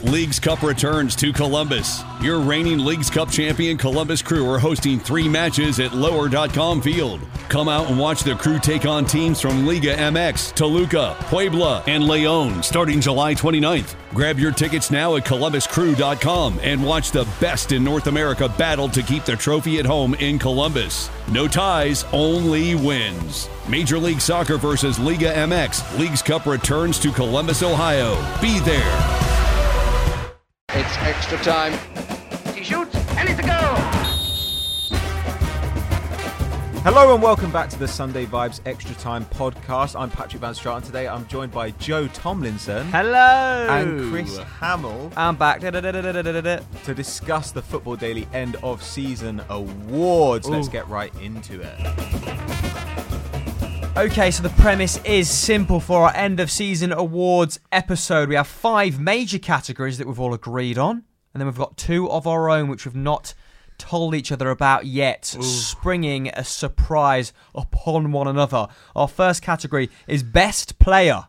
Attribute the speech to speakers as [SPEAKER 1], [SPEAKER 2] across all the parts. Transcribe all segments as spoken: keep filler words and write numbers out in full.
[SPEAKER 1] Leagues Cup returns to Columbus. Your reigning Leagues Cup champion Columbus Crew are hosting three matches at lower dot com Field. Come out and watch the Crew take on teams from Liga M X, Toluca, Puebla, and León starting July twenty-ninth. Grab your tickets now at columbus crew dot com and watch the best in North America battle to keep the trophy at home in Columbus. No ties, only wins. Major League Soccer versus Liga M X. Leagues Cup returns to Columbus, Ohio. Be there.
[SPEAKER 2] It's extra time.
[SPEAKER 3] He shoots, and it's a goal!
[SPEAKER 4] Hello and welcome back to the Sunday Vibes Extra Time podcast. I'm Patrick Van Straten. Today I'm joined by Joe Tomlinson.
[SPEAKER 5] Hello!
[SPEAKER 4] And Chris Hamill.
[SPEAKER 5] I'm back. Da-da-da-da-da-da-da.
[SPEAKER 4] To discuss the Football Daily End of Season Awards.
[SPEAKER 5] Ooh.
[SPEAKER 4] Let's get right into it.
[SPEAKER 5] Okay, so the premise is simple for our End of Season Awards episode. We have five major categories that we've all agreed on. And then we've got two of our own which we've not told each other about yet, Ooh. springing a surprise upon one another. Our first category is Best Player.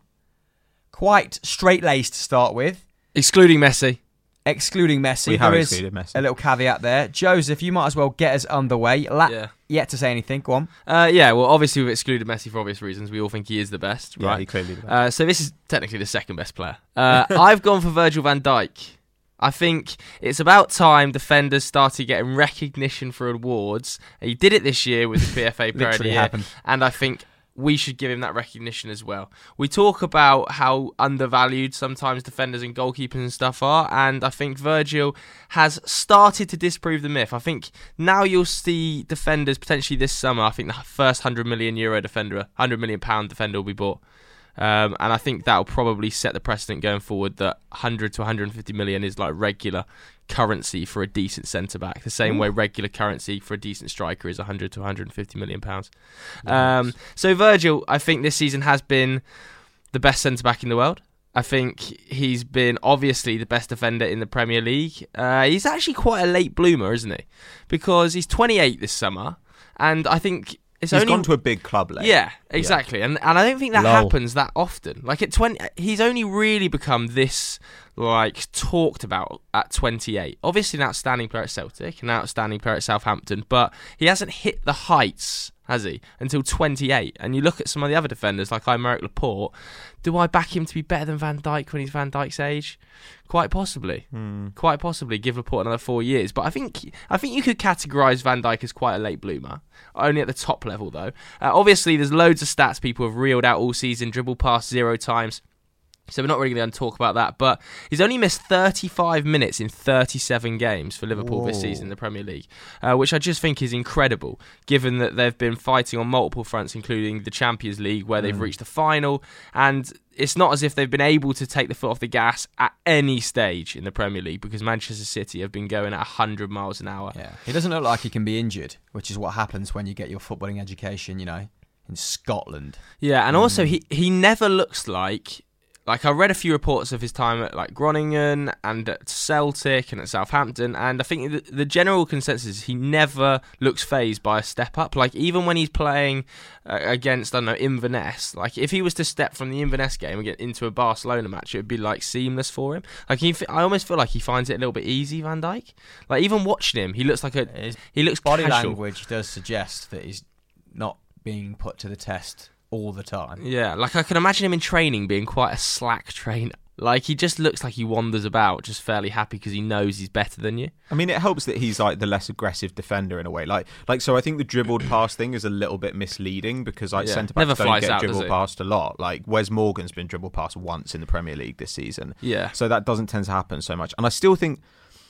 [SPEAKER 5] Quite straight-laced to start with.
[SPEAKER 6] Excluding Messi.
[SPEAKER 5] Excluding Messi.
[SPEAKER 4] We have
[SPEAKER 5] there
[SPEAKER 4] excluded
[SPEAKER 5] is
[SPEAKER 4] Messi.
[SPEAKER 5] A little caveat there. Joseph, you might as well get us underway. La-
[SPEAKER 6] yeah.
[SPEAKER 5] Yet to say anything, go on.
[SPEAKER 6] Uh, yeah, well, obviously we've excluded Messi for obvious reasons. We all think he is the best,
[SPEAKER 4] yeah,
[SPEAKER 6] right?
[SPEAKER 4] he clearly the best.
[SPEAKER 6] Uh, so this is technically the second best player. Uh, I've gone for Virgil van Dijk. I think it's about time defenders started getting recognition for awards. He did it this year with the P F A Player of the Year,
[SPEAKER 5] happened.
[SPEAKER 6] and I think we should give him that recognition as well. We talk about how undervalued sometimes defenders and goalkeepers and stuff are, and I think Virgil has started to disprove the myth. I think now you'll see defenders potentially this summer. I think the first one hundred million euro defender, one hundred million pound defender will be bought. Um, and I think that'll probably set the precedent going forward that one hundred to one hundred fifty million is like regular currency for a decent centre-back. The same Ooh. way regular currency for a decent striker is one hundred to one hundred fifty million pounds. Nice. Um, so Virgil, I think this season has been the best centre-back in the world. I think he's been obviously the best defender in the Premier League. Uh, he's actually quite a late bloomer, isn't he? Because he's twenty-eight this summer, and I think It's
[SPEAKER 4] he's
[SPEAKER 6] only,
[SPEAKER 4] gone to a big club late.
[SPEAKER 6] Yeah, exactly. Yeah. And and I don't think that
[SPEAKER 5] Lol.
[SPEAKER 6] happens that often. Like at twenty, he's only really become this like talked about at twenty-eight. Obviously an outstanding player at Celtic, an outstanding player at Southampton, but he hasn't hit the heights, has he, until twenty-eight. And you look at some of the other defenders like Aymeric Laporte. Do I back him to be better than Van Dijk when he's Van Dijk's age? Quite possibly.
[SPEAKER 4] Hmm.
[SPEAKER 6] Quite possibly. Give Laporte another four years. But I think I think you could categorise Van Dijk as quite a late bloomer. Only at the top level, though. Uh, obviously, there's loads of stats people have reeled out all season. Dribble past zero times. So we're not really going to talk about that. But he's only missed thirty-five minutes in thirty-seven games for Liverpool Whoa. this season in the Premier League, uh, which I just think is incredible, given that they've been fighting on multiple fronts, including the Champions League, where they've mm. reached the final. And it's not as if they've been able to take the foot off the gas at any stage in the Premier League, because Manchester City have been going at one hundred miles an hour.
[SPEAKER 5] Yeah, he doesn't look like he can be injured, which is what happens when you get your footballing education, you know, in Scotland.
[SPEAKER 6] Yeah, and
[SPEAKER 5] mm.
[SPEAKER 6] also he, he never looks like... Like, I read a few reports of his time at, like, Groningen and at Celtic and at Southampton, and I think the, the general consensus is he never looks fazed by a step up. Like, even when he's playing uh, against, I don't know, Inverness, like, if he was to step from the Inverness game and get into a Barcelona match, it would be, like, seamless for him. Like, he, I almost feel like he finds it a little bit easy, Van Dijk. Like, even watching him, he looks like a...
[SPEAKER 5] His
[SPEAKER 6] he looks
[SPEAKER 5] body
[SPEAKER 6] casual.
[SPEAKER 5] language does suggest that he's not being put to the test all the time.
[SPEAKER 6] Yeah, like I can imagine him in training being quite a slack trainer. Like, he just looks like he wanders about just fairly happy because he knows he's better than you.
[SPEAKER 4] I mean, it helps that he's like the less aggressive defender in a way. Like, like so I think the dribbled pass thing is a little bit misleading because like
[SPEAKER 6] yeah.
[SPEAKER 4] centre-backs don't
[SPEAKER 6] flies
[SPEAKER 4] get
[SPEAKER 6] out,
[SPEAKER 4] dribbled past a lot. Like, Wes Morgan's been dribbled past once in the Premier League this season.
[SPEAKER 6] Yeah.
[SPEAKER 4] So that doesn't tend to happen so much. And I still think...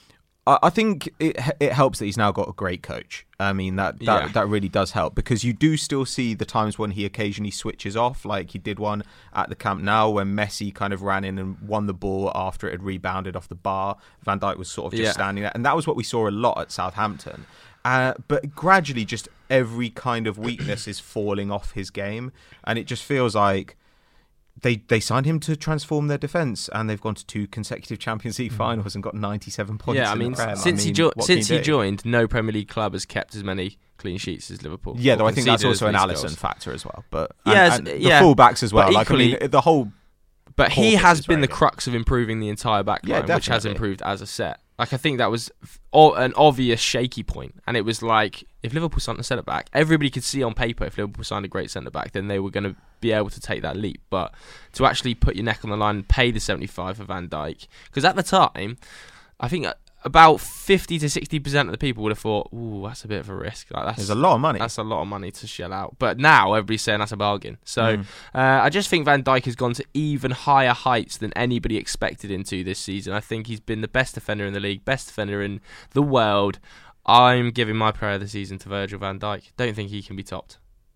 [SPEAKER 4] I think it it helps that he's now got a great coach. I mean, that that,
[SPEAKER 6] Yeah.
[SPEAKER 4] that really does help, because you do still see the times when he occasionally switches off, like he did one at the Camp Nou when Messi kind of ran in and won the ball after it had rebounded off the bar. Van Dijk was sort of just
[SPEAKER 6] Yeah.
[SPEAKER 4] standing there. And that was what we saw a lot at Southampton. Uh, but gradually, just every kind of weakness is falling off his game. And it just feels like They they signed him to transform their defence, and they've gone to two consecutive Champions League finals and got ninety-seven points.
[SPEAKER 6] Yeah, I
[SPEAKER 4] in
[SPEAKER 6] mean,
[SPEAKER 4] the Prem.
[SPEAKER 6] since
[SPEAKER 4] I mean,
[SPEAKER 6] he jo-
[SPEAKER 4] what
[SPEAKER 6] since
[SPEAKER 4] can you
[SPEAKER 6] he
[SPEAKER 4] do?
[SPEAKER 6] joined, no Premier League club has kept as many clean sheets as Liverpool.
[SPEAKER 4] Yeah,
[SPEAKER 6] or
[SPEAKER 4] though I think that's
[SPEAKER 6] conceded
[SPEAKER 4] also
[SPEAKER 6] as
[SPEAKER 4] an
[SPEAKER 6] many
[SPEAKER 4] Alisson
[SPEAKER 6] goals.
[SPEAKER 4] factor as well. But
[SPEAKER 6] Yeah,
[SPEAKER 4] and, and
[SPEAKER 6] yeah.
[SPEAKER 4] the fullbacks as well.
[SPEAKER 6] But
[SPEAKER 4] Like I
[SPEAKER 6] equally-
[SPEAKER 4] mean, the whole
[SPEAKER 6] But he
[SPEAKER 4] Corpus
[SPEAKER 6] has
[SPEAKER 4] is
[SPEAKER 6] been
[SPEAKER 4] very
[SPEAKER 6] the
[SPEAKER 4] good.
[SPEAKER 6] crux of improving the entire back
[SPEAKER 4] Yeah,
[SPEAKER 6] line, which has
[SPEAKER 4] definitely.
[SPEAKER 6] improved as a set. Like, I think that was f- o- an obvious shaky point, and it was like, if Liverpool signed a centre back, everybody could see on paper if Liverpool signed a great centre back, then they were going to be able to take that leap. But to actually put your neck on the line and pay the seventy-five for Van Dijk, because at the time, I think about fifty to sixty percent of the people would have thought, ooh, that's a bit of a risk. Like, that's
[SPEAKER 4] There's a lot of money.
[SPEAKER 6] That's a lot of money to shell out. But now everybody's saying that's a bargain. So
[SPEAKER 4] Mm.
[SPEAKER 6] uh, I just think Van Dijk has gone to even higher heights than anybody expected him to this season. I think he's been the best defender in the league, best defender in the world. I'm giving my player of the season to Virgil van Dijk. Don't think he can be topped.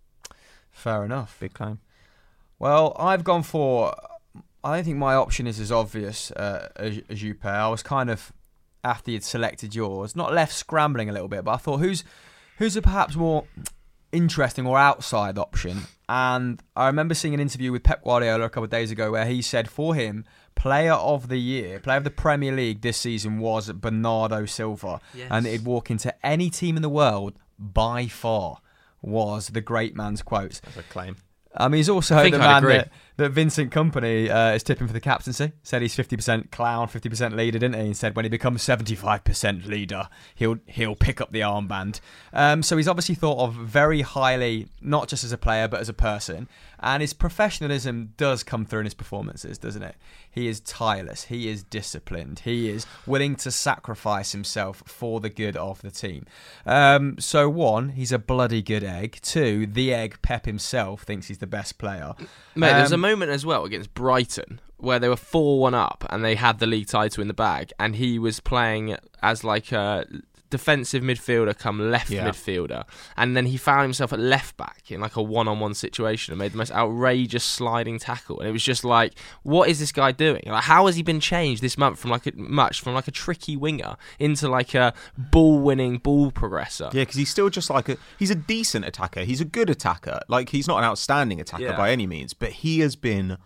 [SPEAKER 5] Fair enough.
[SPEAKER 4] Big claim.
[SPEAKER 5] Well, I've gone for. I don't think my option is as obvious uh, as, as you, Per. I was kind of, after you'd selected yours, not left scrambling a little bit, but I thought who's who's a perhaps more interesting or outside option. And I remember seeing an interview with Pep Guardiola a couple of days ago where he said for him, player of the year, player of the Premier League this season was Bernardo Silva.
[SPEAKER 6] Yes.
[SPEAKER 5] And he'd walk into any team in the world by far, was the great man's quote.
[SPEAKER 4] That's a claim.
[SPEAKER 5] I mean, he's also
[SPEAKER 6] I think
[SPEAKER 5] the
[SPEAKER 6] I'd
[SPEAKER 5] man
[SPEAKER 6] agree.
[SPEAKER 5] that, that Vincent Kompany uh, is tipping for the captaincy. Said he's fifty percent clown, fifty percent leader, didn't he? He said when he becomes seventy-five percent leader, he'll he'll pick up the armband. Um, so he's obviously thought of very highly, not just as a player, but as a person. And his professionalism does come through in his performances, doesn't it? He is tireless. He is disciplined. He is willing to sacrifice himself for the good of the team. Um, so one, he's a bloody good egg. Two, the egg, Pep himself, thinks he's the best player.
[SPEAKER 6] Mate, there was a
[SPEAKER 5] Um,
[SPEAKER 6] moment as well against Brighton where they were four one up and they had the league title in the bag, and he was playing as like a defensive midfielder come left
[SPEAKER 4] Yeah.
[SPEAKER 6] midfielder, and then he found himself at left back in like a one-on-one situation and made the most outrageous sliding tackle, and it was just like, what is this guy doing? Like, how has he been changed this month from like a, much from like a tricky winger into like a ball-winning ball progressor?
[SPEAKER 4] Yeah, because he's still just like a... He's a decent attacker. He's a good attacker. Like, he's not an outstanding attacker
[SPEAKER 6] Yeah.
[SPEAKER 4] by any means, but he has been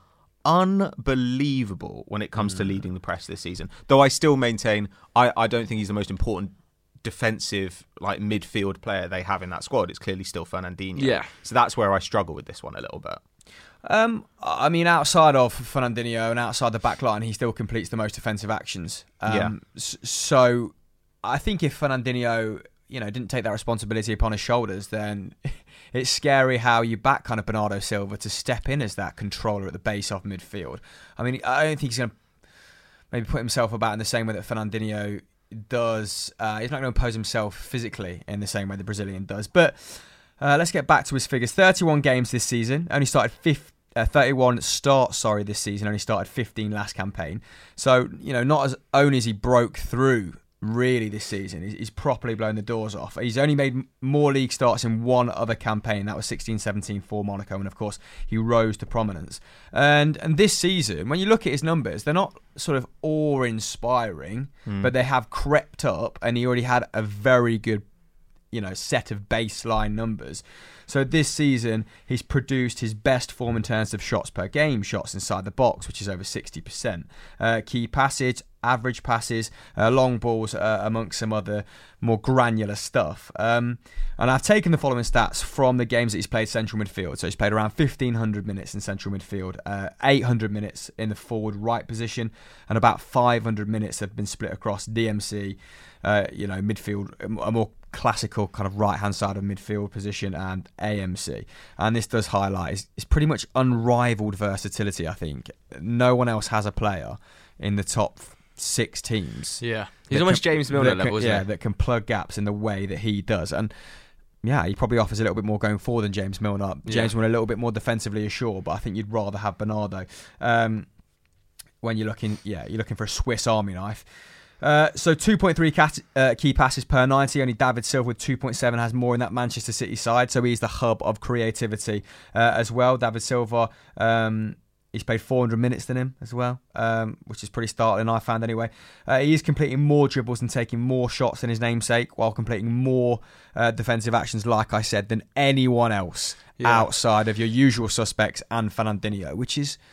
[SPEAKER 4] unbelievable when it comes to leading the press this season. Though I still maintain I, I don't think he's the most important defensive like midfield player they have in that squad. It's clearly still Fernandinho.
[SPEAKER 6] Yeah.
[SPEAKER 4] So that's where I struggle with this one a little bit.
[SPEAKER 5] Um, I mean, outside of Fernandinho and outside the back line, he still completes the most defensive actions. Um,
[SPEAKER 4] Yeah.
[SPEAKER 5] s- So I think if Fernandinho, you know, didn't take that responsibility upon his shoulders, then it's scary how you back kind of Bernardo Silva to step in as that controller at the base of midfield. I mean, I don't think he's going to maybe put himself about in the same way that Fernandinho does. Uh, he's not going to impose himself physically in the same way the Brazilian does. But uh, let's get back to his figures. thirty-one games this season. Only started fifth, uh, thirty-one starts, sorry, this season. Only started fifteen last campaign. So, you know, not as only as he broke through really this season, he's, he's properly blown the doors off. He's only made more league starts in one other campaign. That was sixteen seventeen for Monaco. And, of course, he rose to prominence. And and this season, when you look at his numbers, they're not sort of awe-inspiring, but they have crept up, and he already had a very good, you know, set of baseline numbers. So this season, he's produced his best form in terms of shots per game, shots inside the box, which is over sixty percent. Uh, key passage, average passes, uh, long balls, uh, amongst some other more granular stuff. Um, and I've taken the following stats from the games that he's played central midfield. So he's played around fifteen hundred minutes in central midfield, uh, eight hundred minutes in the forward right position, and about five hundred minutes have been split across D M C, uh, you know, midfield, a more classical kind of right hand side of midfield position, and A M C. And this does highlight his, his pretty much unrivaled versatility. I think no one else has a player in the top six teams.
[SPEAKER 6] Yeah, he's
[SPEAKER 5] that
[SPEAKER 6] almost
[SPEAKER 5] can-
[SPEAKER 6] James Milner
[SPEAKER 5] that
[SPEAKER 6] level,
[SPEAKER 5] can,
[SPEAKER 6] isn't
[SPEAKER 5] yeah,
[SPEAKER 6] he?
[SPEAKER 5] that can plug gaps in the way that he does. And yeah, he probably offers a little bit more going forward than James Milner. James
[SPEAKER 6] Yeah.
[SPEAKER 5] Milner a little bit more defensively assured, but I think you'd rather have Bernardo. Um, when you're looking, yeah, you're looking for a Swiss Army knife. Uh, so two point three cat, uh, key passes per ninety. Only David Silva with two point seven has more in that Manchester City side. So he's the hub of creativity uh, as well. David Silva, um, he's played four hundred minutes than him as well, um, which is pretty startling, I found anyway. Uh, he is completing more dribbles and taking more shots than his namesake, while completing more uh, defensive actions, like I said, than anyone else
[SPEAKER 6] Yeah.
[SPEAKER 5] outside of your usual suspects and Fernandinho, which is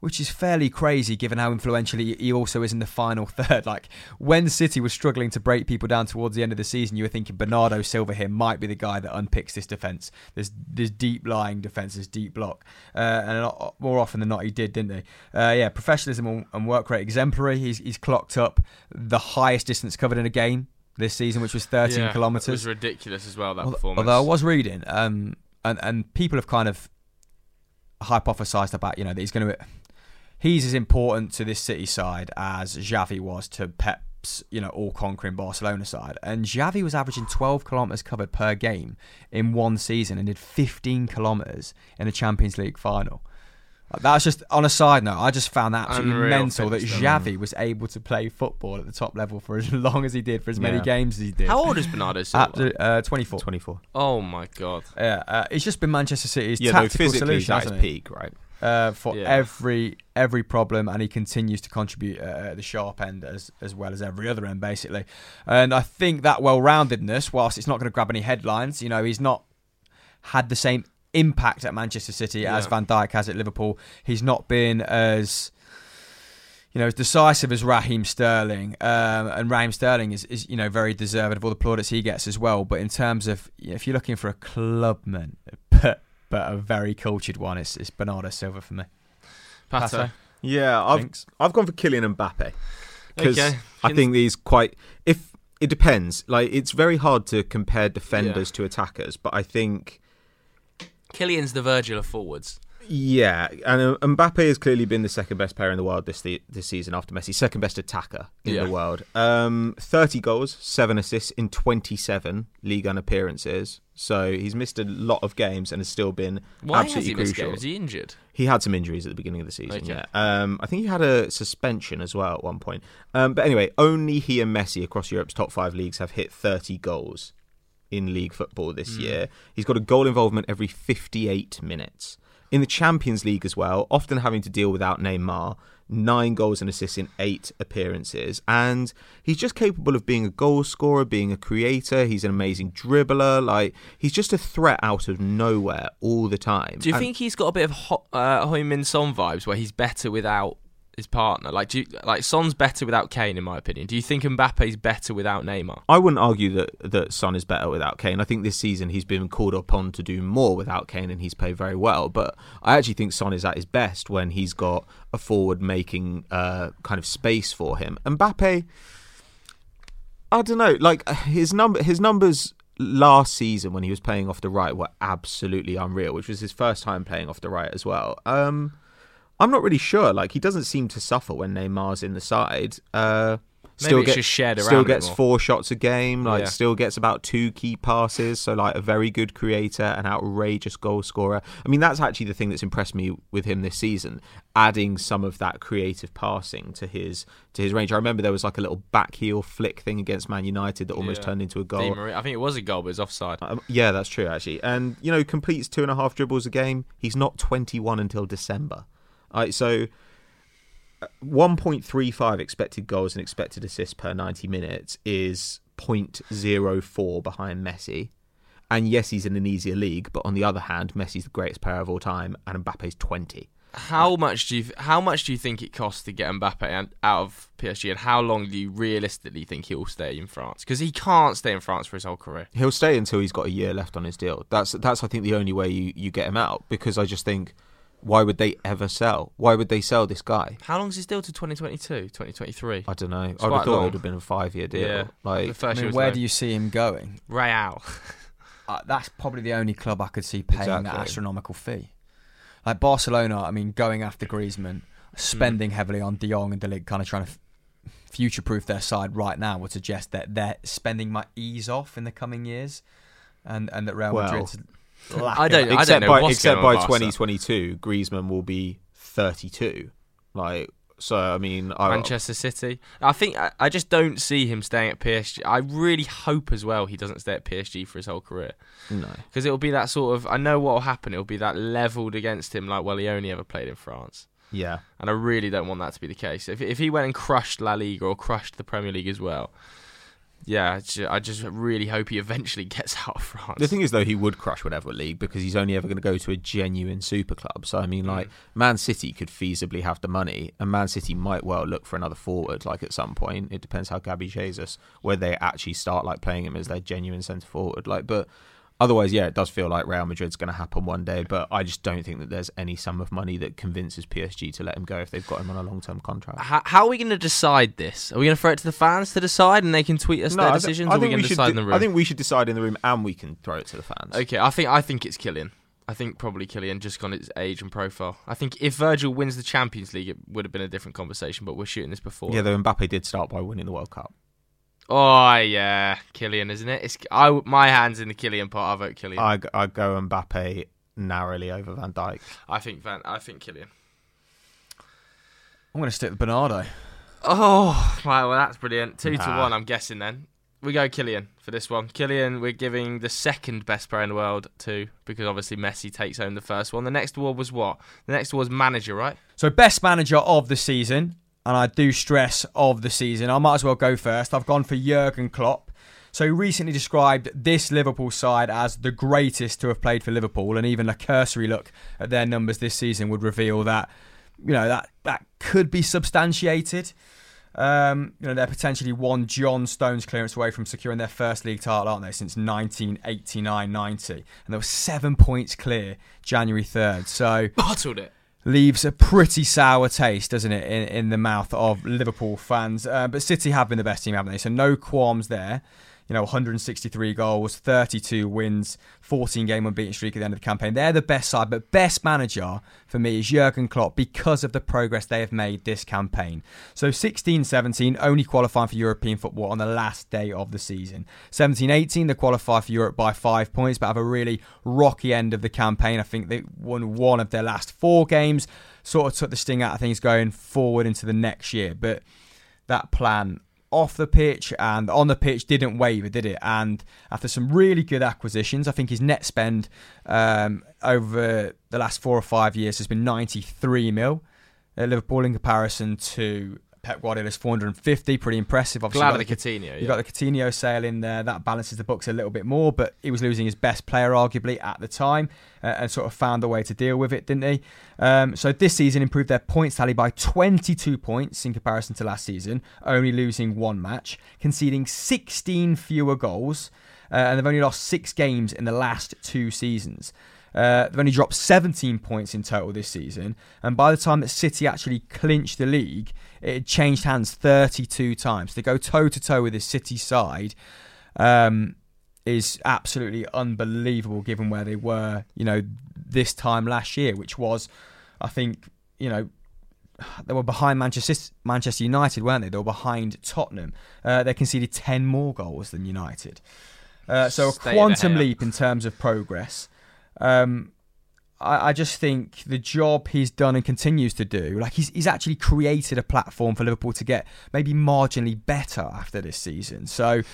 [SPEAKER 5] which is fairly crazy given how influential he, he also is in the final third. Like, when City was struggling to break people down towards the end of the season, you were thinking Bernardo Silva here might be the guy that unpicks this defence. There's, there's deep-lying defence, there's deep block. Uh, and a lot, more often than not, he did, didn't he? Uh, yeah, professionalism and work rate exemplary. He's, he's clocked up the highest distance covered in a game this season, which was thirteen
[SPEAKER 6] yeah,
[SPEAKER 5] kilometres.
[SPEAKER 6] It was ridiculous as well, that
[SPEAKER 5] although,
[SPEAKER 6] performance.
[SPEAKER 5] Although I was reading, um, and, and people have kind of hypothesised about, you know, that he's going to... He's as important to this City side as Xavi was to Pep's, you know, all-conquering Barcelona side. And Xavi was averaging twelve kilometres covered per game in one season and did fifteen kilometres in a Champions League final. That's just, on a side note, I just found that absolutely
[SPEAKER 6] Unreal
[SPEAKER 5] mental that Xavi was able to play football at the top level for as long as he did, for as many
[SPEAKER 4] Yeah.
[SPEAKER 5] games as he did.
[SPEAKER 6] How old is Bernardo Silva?
[SPEAKER 5] Absolutely, uh, twenty-four.
[SPEAKER 4] twenty-four.
[SPEAKER 6] Oh my god.
[SPEAKER 5] Yeah, uh, it's just been Manchester City's
[SPEAKER 4] Yeah, no,
[SPEAKER 5] tactical
[SPEAKER 4] physically
[SPEAKER 5] solution,
[SPEAKER 4] that's
[SPEAKER 5] hasn't it?
[SPEAKER 4] peak, right?
[SPEAKER 5] Uh, for
[SPEAKER 6] Yeah.
[SPEAKER 5] every every problem, and he continues to contribute uh, at the sharp end as as well as every other end, basically. And I think that well-roundedness, whilst it's not going to grab any headlines, you know, he's not had the same impact at Manchester City
[SPEAKER 6] Yeah.
[SPEAKER 5] as Van Dijk has at Liverpool. He's not been as, you know, as decisive as Raheem Sterling, um, and Raheem Sterling is, is, you know, very deserving of all the plaudits he gets as well. But in terms of, you know, if you're looking for a clubman, but but a very cultured one, it's, it's Bernardo Silva for me.
[SPEAKER 6] Pato.
[SPEAKER 5] Pato.
[SPEAKER 4] Yeah, I've
[SPEAKER 5] Thanks.
[SPEAKER 4] I've gone for Kylian Mbappe because
[SPEAKER 6] Okay.
[SPEAKER 4] I think he's quite. If it depends, like it's very hard to compare defenders
[SPEAKER 6] Yeah.
[SPEAKER 4] to attackers, but I think.
[SPEAKER 6] Kylian's the Virgil of forwards.
[SPEAKER 4] Yeah, and uh, Mbappe has clearly been the second best player in the world this the, this season after Messi, second best attacker in
[SPEAKER 6] Yeah.
[SPEAKER 4] the world. Um, thirty goals, seven assists in twenty-seven Ligue one appearances. So he's missed a lot of games and has still been
[SPEAKER 6] Why has
[SPEAKER 4] absolutely
[SPEAKER 6] he missed
[SPEAKER 4] crucial.
[SPEAKER 6] games? Is he injured?
[SPEAKER 4] He had some injuries at the beginning of the season,
[SPEAKER 6] Okay.
[SPEAKER 4] yeah. Um, I think he had a suspension as well at one point. Um, but anyway, only he and Messi across Europe's top five leagues have hit thirty goals in league football this
[SPEAKER 6] Mm.
[SPEAKER 4] year. He's got a goal involvement every fifty-eight minutes. In the Champions League as well, often having to deal without Neymar, nine goals and assists in eight appearances. And he's just capable of being a goal scorer, being a creator. He's an amazing dribbler. Like, he's just a threat out of nowhere all the time.
[SPEAKER 6] Do you
[SPEAKER 4] And-
[SPEAKER 6] think he's got a bit of Ho- uh, Heung-min Son vibes where he's better without his partner? Like, do you, like Son's better without Kane, in my opinion. Do you think Mbappe's better without Neymar?
[SPEAKER 4] I wouldn't argue that that Son is better without Kane. I think this season he's been called upon to do more without Kane, and he's played very well. But I actually think Son is at his best when he's got a forward making uh, kind of space for him. Mbappe, I don't know. Like his number, his numbers last season when he was playing off the right were absolutely unreal, which was his first time playing off the right as well. Um, I'm not really sure. Like he doesn't seem to suffer when Neymar's in the side. Uh, Still
[SPEAKER 6] Maybe it's
[SPEAKER 4] gets,
[SPEAKER 6] just shared around
[SPEAKER 4] still
[SPEAKER 6] a bit
[SPEAKER 4] gets
[SPEAKER 6] more.
[SPEAKER 4] four shots a game. Like
[SPEAKER 6] Yeah.
[SPEAKER 4] still gets about two key passes. So like a very good creator, an outrageous goal scorer. I mean that's actually the thing that's impressed me with him this season. Adding some of that creative passing to his to his range. I remember there was like a little back heel flick thing against Man United that almost
[SPEAKER 6] Yeah.
[SPEAKER 4] turned into a
[SPEAKER 6] Di
[SPEAKER 4] goal.
[SPEAKER 6] Maria- I think it was a goal, but it was offside.
[SPEAKER 4] Um, yeah, that's true actually. And you know completes two and a half dribbles a game. He's not twenty-one until December. Right, so. one point three five expected goals and expected assists per ninety minutes is zero point zero four behind Messi. And yes, he's in an easier league, but on the other hand, Messi's the greatest player of all time and Mbappe's twenty.
[SPEAKER 6] How much do you how much do you think it costs to get Mbappe an- out of P S G, and how long do you realistically think he'll stay in France? Because he can't stay in France for his whole career.
[SPEAKER 4] He'll stay until he's got a year left on his deal. That's, that's I think, the only way you, you get him out, because I just think, why would they ever sell? Why would they sell this guy?
[SPEAKER 6] How long is his deal to twenty twenty-two, twenty twenty-three?
[SPEAKER 4] I don't know. I'd
[SPEAKER 6] quite
[SPEAKER 4] have thought
[SPEAKER 6] long.
[SPEAKER 4] it would have been a five-year deal.
[SPEAKER 6] Yeah.
[SPEAKER 4] Like,
[SPEAKER 6] The first
[SPEAKER 5] I
[SPEAKER 6] year
[SPEAKER 5] mean,
[SPEAKER 6] was
[SPEAKER 5] where
[SPEAKER 6] low.
[SPEAKER 5] do you see him going?
[SPEAKER 6] Real.
[SPEAKER 5] Uh, that's probably the only club I could see paying that
[SPEAKER 4] Exactly.
[SPEAKER 5] astronomical fee. Like Barcelona, I mean, going after Griezmann, spending
[SPEAKER 6] Hmm.
[SPEAKER 5] heavily on De Jong and De Ligt, kind of trying to f- future-proof their side right now would suggest that their spending might ease off in the coming years, and and that Real
[SPEAKER 4] Well,
[SPEAKER 5] Madrid's lack
[SPEAKER 6] I
[SPEAKER 5] of-
[SPEAKER 6] don't-
[SPEAKER 4] except
[SPEAKER 6] know
[SPEAKER 4] by
[SPEAKER 6] what's
[SPEAKER 4] except
[SPEAKER 6] going on
[SPEAKER 4] by
[SPEAKER 6] with
[SPEAKER 4] twenty
[SPEAKER 6] Barca.
[SPEAKER 4] twenty-two, Griezmann will be thirty-two. Like, so I mean, I,
[SPEAKER 6] Manchester City. I think I, I just don't see him staying at P S G. I really hope as well he doesn't stay at P S G for his whole career,
[SPEAKER 4] no.
[SPEAKER 6] because it'll be that sort of. I know what will happen. It'll be that levelled against him, like, well, he only ever played in France,
[SPEAKER 4] Yeah,
[SPEAKER 6] and I really don't want that to be the case. If if he went and crushed La Liga or crushed the Premier League as well, Yeah, I ju- I just really hope he eventually gets out of France.
[SPEAKER 4] The thing is, though, he would crush whatever league because he's only ever going to go to a genuine super club. So, I mean, like, Man City could feasibly have the money, and Man City might well look for another forward, like, at some point. It depends how Gabi Jesus, where they actually start, like, playing him as their genuine centre forward. Like, but otherwise, yeah, it does feel like Real Madrid's going to happen one day, but I just don't think that there's any sum of money that convinces P S G to let him go if they've got him on a long-term contract.
[SPEAKER 6] How, how are we going to decide this? Are we going to throw it to the fans to decide and they can tweet us
[SPEAKER 4] No,
[SPEAKER 6] their
[SPEAKER 4] I th-
[SPEAKER 6] decisions,
[SPEAKER 4] I
[SPEAKER 6] or are we
[SPEAKER 4] think
[SPEAKER 6] going
[SPEAKER 4] we
[SPEAKER 6] to
[SPEAKER 4] should
[SPEAKER 6] decide
[SPEAKER 4] de-
[SPEAKER 6] in the room?
[SPEAKER 4] I think we should decide in the room and we can throw it to the fans.
[SPEAKER 6] Okay, I think I think it's Kylian. I think probably Kylian, just on his age and profile. I think if Virgil wins the Champions League, it would have been a different conversation, but we're shooting this before.
[SPEAKER 4] Yeah, though Mbappe did start by winning the World Cup.
[SPEAKER 6] Oh, yeah, Kylian, isn't it? It's I, my hand's in the Kylian part. I vote Kylian.
[SPEAKER 4] I, I go Mbappe narrowly over Van Dijk.
[SPEAKER 6] I think Van. I think Kylian.
[SPEAKER 5] I'm going to stick with Bernardo.
[SPEAKER 6] Oh, right, well, that's brilliant. Two to
[SPEAKER 4] Nah.
[SPEAKER 6] one, I'm guessing then. We go Kylian for this one. Kylian, we're giving the second best player in the world to, because obviously Messi takes home the first one. The next award was what? The next award was manager, right?
[SPEAKER 5] So best manager of the season, and I do stress of the season. I might as well go first. I've gone for Jurgen Klopp. So he recently described this Liverpool side as the greatest to have played for Liverpool, and even a cursory look at their numbers this season would reveal that, you know, that that could be substantiated. Um, you know, they're potentially one John Stones clearance away from securing their first league title, aren't they, since nineteen eighty-nine ninety. And they were seven points clear January third. So
[SPEAKER 6] Bottled it.
[SPEAKER 5] leaves a pretty sour taste, doesn't it, in, in the mouth of Liverpool fans. Uh, but City have been the best team, haven't they? So no qualms there. You know, one hundred sixty-three goals, thirty-two wins, fourteen game unbeaten streak at the end of the campaign. They're the best side, but best manager for me is Jurgen Klopp because of the progress they have made this campaign. So sixteen seventeen, only qualifying for European football on the last day of the season. seventeen eighteen, they qualify for Europe by five points, but have a really rocky end of the campaign. I think they won one of their last four games, sort of took the sting out of things going forward into the next year. But that plan off the pitch and on the pitch didn't waver, did it? And after some really good acquisitions, I think his net spend um, over the last four or five years has been ninety-three mil at Liverpool in comparison to Pep Guardiola's four hundred fifty. Pretty impressive. Obviously,
[SPEAKER 6] Glad of the
[SPEAKER 5] you
[SPEAKER 6] Coutinho.
[SPEAKER 5] got,
[SPEAKER 6] Yeah.
[SPEAKER 5] you got the Coutinho sale in there. That balances the books a little bit more, but he was losing his best player arguably at the time uh, and sort of found a way to deal with it, didn't he? Um, so this season improved their points tally by twenty-two points in comparison to last season, only losing one match, conceding sixteen fewer goals, uh, and they've only lost six games in the last two seasons. Uh, they've only dropped seventeen points in total this season, and by the time that City actually clinched the league, it had changed hands thirty-two times. To go toe-to-toe with this City side um, is absolutely unbelievable given where they were, you know, this time last year, which was, I think, you know, they were behind Manchester Manchester United, weren't they? They were behind Tottenham. Uh, they conceded ten more goals than United. Uh, so a
[SPEAKER 6] Stay
[SPEAKER 5] quantum
[SPEAKER 6] ahead.
[SPEAKER 5] leap in terms of progress. Um, I, I just think the job he's done and continues to do, like he's he's actually created a platform for Liverpool to get maybe marginally better after this season. So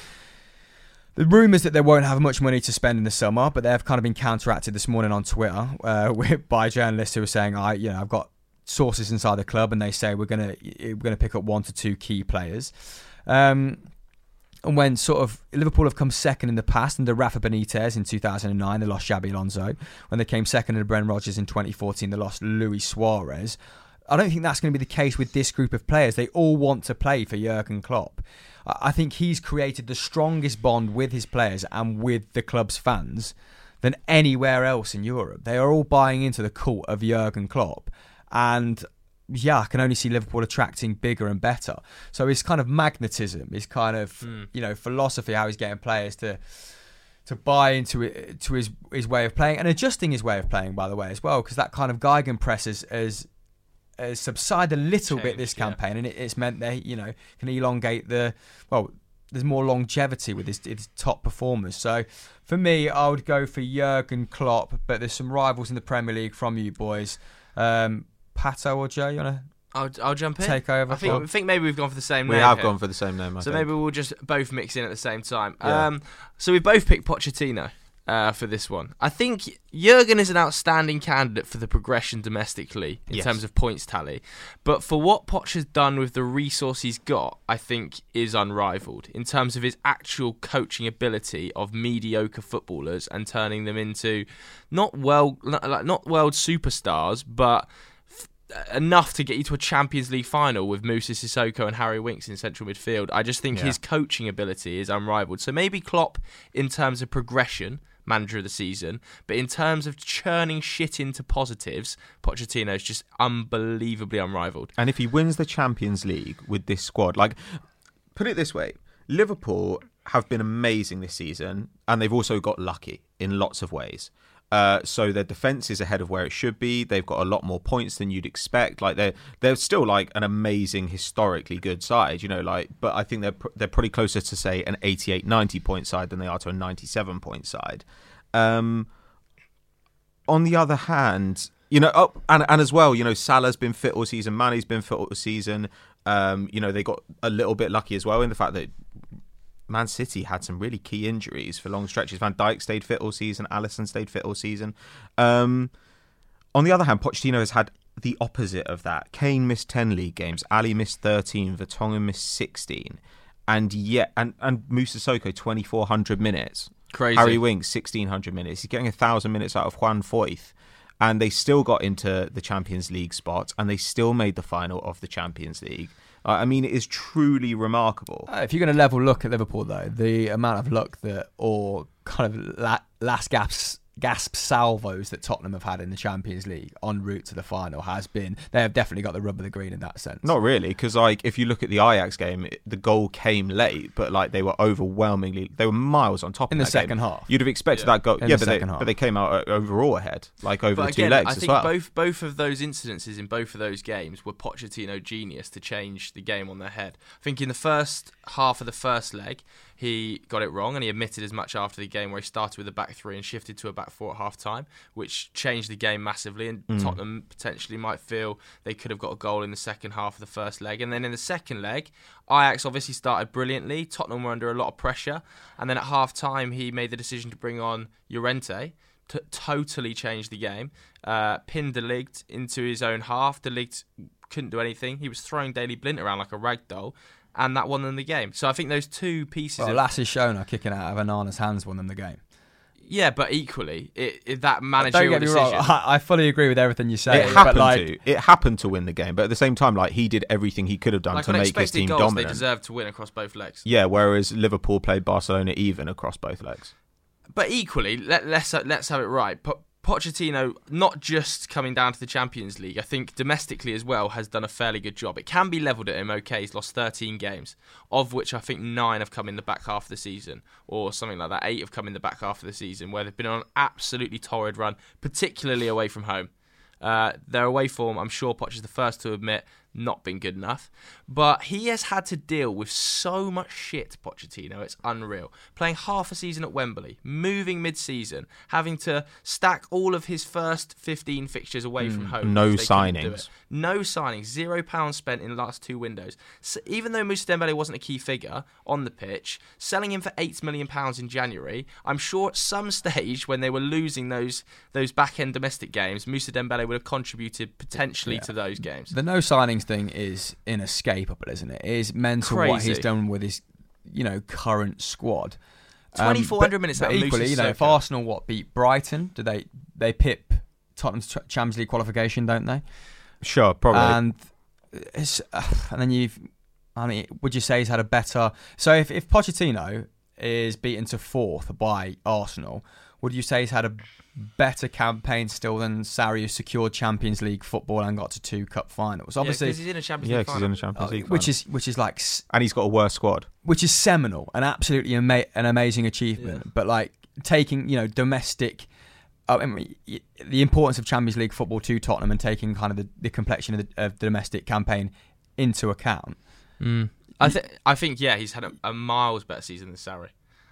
[SPEAKER 5] the rumours that they won't have much money to spend in the summer, but they have kind of been counteracted this morning on Twitter uh, by journalists who are saying, "I, you know, I've got sources inside the club, and they say we're gonna we're gonna pick up one to two key players." Um, And when sort of Liverpool have come second in the past under Rafa Benitez in two thousand nine, they lost Xabi Alonso. When they came second under Brendan Rodgers in twenty fourteen, they lost Luis Suarez. I don't think that's going to be the case with this group of players. They all want to play for Jurgen Klopp. I think he's created the strongest bond with his players and with the club's fans than anywhere else in Europe. They are all buying into the cult of Jurgen Klopp. And yeah, I can only see Liverpool attracting bigger and better. So his kind of magnetism, his kind of mm. you know philosophy, how he's getting players to to buy into it, to his his way of playing and adjusting his way of playing, by the way, as well, because that kind of Gegenpress has, has, has subsided a little
[SPEAKER 6] Changed,
[SPEAKER 5] bit this campaign,
[SPEAKER 6] yeah.
[SPEAKER 5] and it, it's meant they you know can elongate the well. There's more longevity with his, his top performers. So for me, I would go for Jurgen Klopp, but there's some rivals in the Premier League from you boys. Um, Pato or Joe, you want to
[SPEAKER 6] I'll, I'll jump in.
[SPEAKER 5] take over?
[SPEAKER 6] I think, I think maybe we've gone for the same
[SPEAKER 4] We
[SPEAKER 6] name.
[SPEAKER 4] have
[SPEAKER 6] here.
[SPEAKER 4] gone for the same name, I
[SPEAKER 6] So
[SPEAKER 4] think.
[SPEAKER 6] maybe we'll just both mix in at the same time.
[SPEAKER 4] Yeah.
[SPEAKER 6] Um, so we both picked Pochettino. uh, for this one. I think Jurgen is an outstanding candidate for the progression domestically in
[SPEAKER 4] yes.
[SPEAKER 6] terms of points tally. But for what Poch has done with the resource he's got, I think is unrivaled in terms of his actual coaching ability of mediocre footballers and turning them into not world, not, not world superstars, but enough to get you to a Champions League final with Moussa Sissoko and Harry Winks in central midfield. I just think
[SPEAKER 4] yeah.
[SPEAKER 6] his coaching ability is unrivaled. So maybe Klopp in terms of progression, manager of the season, but in terms of churning shit into positives, Pochettino is just unbelievably unrivaled.
[SPEAKER 4] And if he wins the Champions League with this squad, like, put it this way, Liverpool have been amazing this season, and they've also got lucky in lots of ways. Uh, so their defense is ahead of where it should be. They've got a lot more points than you'd expect. Like they're they're still like an amazing, historically good side, you know. Like, but I think they're pr- they're probably closer to say an eighty-eight, ninety point side than they are to a ninety-seven point side. Um, on the other hand, you know, oh, and and as well, you know, Salah's been fit all season. Mane's been fit all season. Um, you know, they got a little bit lucky as well in the fact that Man City had some really key injuries for long stretches. Van Dijk stayed fit all season. Alisson stayed fit all season. Um, on the other hand, Pochettino has had the opposite of that. Kane missed ten league games. Ali missed thirteen. Vertonghen missed sixteen. And yet, and, and Moussa Sissoko, twenty-four hundred minutes.
[SPEAKER 6] Crazy.
[SPEAKER 4] Harry Winks, sixteen hundred minutes. He's getting one thousand minutes out of Juan Foyth. And they still got into the Champions League spot. And they still made the final of the Champions League. I mean, it is truly remarkable.
[SPEAKER 5] Uh, if you're going to level look at Liverpool, though, the amount of luck that, or kind of la- last gasps, gasp salvos that Tottenham have had in the Champions League en route to the final has been, they have definitely got the rub of the green in that sense.
[SPEAKER 4] Not really, because like if you look at the Ajax game, it, the goal came late, but like they were overwhelmingly, they were miles on top
[SPEAKER 5] in
[SPEAKER 4] of
[SPEAKER 5] the
[SPEAKER 4] that
[SPEAKER 5] second
[SPEAKER 4] game.
[SPEAKER 5] half.
[SPEAKER 4] You'd have expected
[SPEAKER 5] yeah.
[SPEAKER 4] that goal,
[SPEAKER 5] in
[SPEAKER 4] yeah,
[SPEAKER 5] the
[SPEAKER 4] but they,
[SPEAKER 5] half.
[SPEAKER 4] but they came out overall ahead, like over
[SPEAKER 6] but
[SPEAKER 4] the
[SPEAKER 6] again,
[SPEAKER 4] two legs
[SPEAKER 6] I
[SPEAKER 4] as
[SPEAKER 6] think
[SPEAKER 4] well.
[SPEAKER 6] both both of those incidences in both of those games were Pochettino genius to change the game on their head. I think in the first half of the first leg, he got it wrong, and he admitted as much after the game, where he started with a back three and shifted to a back four at half time, which changed the game massively. And mm. Tottenham potentially might feel they could have got a goal in the second half of the first leg. And then in the second leg, Ajax obviously started brilliantly. Tottenham were under a lot of pressure. And then at half time, he made the decision to bring on Llorente. To totally change the game. Uh, pinned De Ligt into his own half. De Ligt couldn't do anything. He was throwing Daley Blind around like a rag doll. And that won them the game. So I think those two pieces.
[SPEAKER 5] Well,
[SPEAKER 6] of...
[SPEAKER 5] Lassie Shona kicking out of Anana's hands won them the game.
[SPEAKER 6] Yeah, but equally, it, it, that
[SPEAKER 5] Don't
[SPEAKER 6] managerial
[SPEAKER 5] get me
[SPEAKER 6] decision.
[SPEAKER 5] wrong, I, I fully agree with everything you say.
[SPEAKER 4] It happened
[SPEAKER 5] but like,
[SPEAKER 4] to. It happened to win the game, but at the same time, like he did everything he could have done
[SPEAKER 6] like
[SPEAKER 4] to make his team
[SPEAKER 6] goals,
[SPEAKER 4] dominant.
[SPEAKER 6] They deserved to win across both legs.
[SPEAKER 4] Yeah, whereas Liverpool played Barcelona even across both legs.
[SPEAKER 6] But equally, let, let's let's have it right. Po- Pochettino, not just coming down to the Champions League, I think domestically as well, has done a fairly good job. It can be levelled at him, okay, he's lost thirteen games, of which I think nine have come in the back half of the season, or something like that. Eight have come in the back half of the season, where they've been on an absolutely torrid run, particularly away from home. Uh, their away form, I'm sure Poch is the first to admit, not been good enough. But he has had to deal with so much shit, Pochettino, it's unreal. Playing half a season at Wembley, moving mid-season, having to stack all of his first fifteen fixtures away mm, from home.
[SPEAKER 4] No signings.
[SPEAKER 6] No signings. Zero pounds spent in the last two windows. So even though Moussa Dembele wasn't a key figure on the pitch, selling him for eight million pounds in January, I'm sure at some stage when they were losing those those back-end domestic games, Moussa Dembele would have contributed potentially yeah. to those games.
[SPEAKER 5] The no signings thing is inescapable, isn't it? It is mental
[SPEAKER 6] Crazy.
[SPEAKER 5] What he's done with his, you know, current squad.
[SPEAKER 6] twenty-four hundred
[SPEAKER 5] um, but,
[SPEAKER 6] minutes
[SPEAKER 5] but
[SPEAKER 6] out of
[SPEAKER 5] equally,
[SPEAKER 6] Moussa
[SPEAKER 5] you know,
[SPEAKER 6] Sissoko.
[SPEAKER 5] if Arsenal what beat Brighton, do they they pip Tottenham's Champions League qualification, don't they?
[SPEAKER 4] Sure, probably.
[SPEAKER 5] And it's, uh, and then you've, I mean, would you say he's had a better? So if if Pochettino is beaten to fourth by Arsenal, would you say he's had a better campaign still than Sarri, who secured Champions League football and got to two cup finals? Obviously,
[SPEAKER 6] yeah, because he's in a Champions
[SPEAKER 4] yeah,
[SPEAKER 6] League
[SPEAKER 4] because he's in a Champions
[SPEAKER 5] uh,
[SPEAKER 4] League
[SPEAKER 5] which
[SPEAKER 4] final.
[SPEAKER 5] is which is like,
[SPEAKER 4] and he's got a worse squad,
[SPEAKER 5] which is seminal, an absolutely ama- an amazing achievement.
[SPEAKER 6] Yeah.
[SPEAKER 5] But like taking, you know, domestic. I mean, the importance of Champions League football to Tottenham and taking kind of the, the complexion of the, of the domestic campaign into account.
[SPEAKER 6] Mm. I think I think yeah, he's had a, a miles better season than Sarri.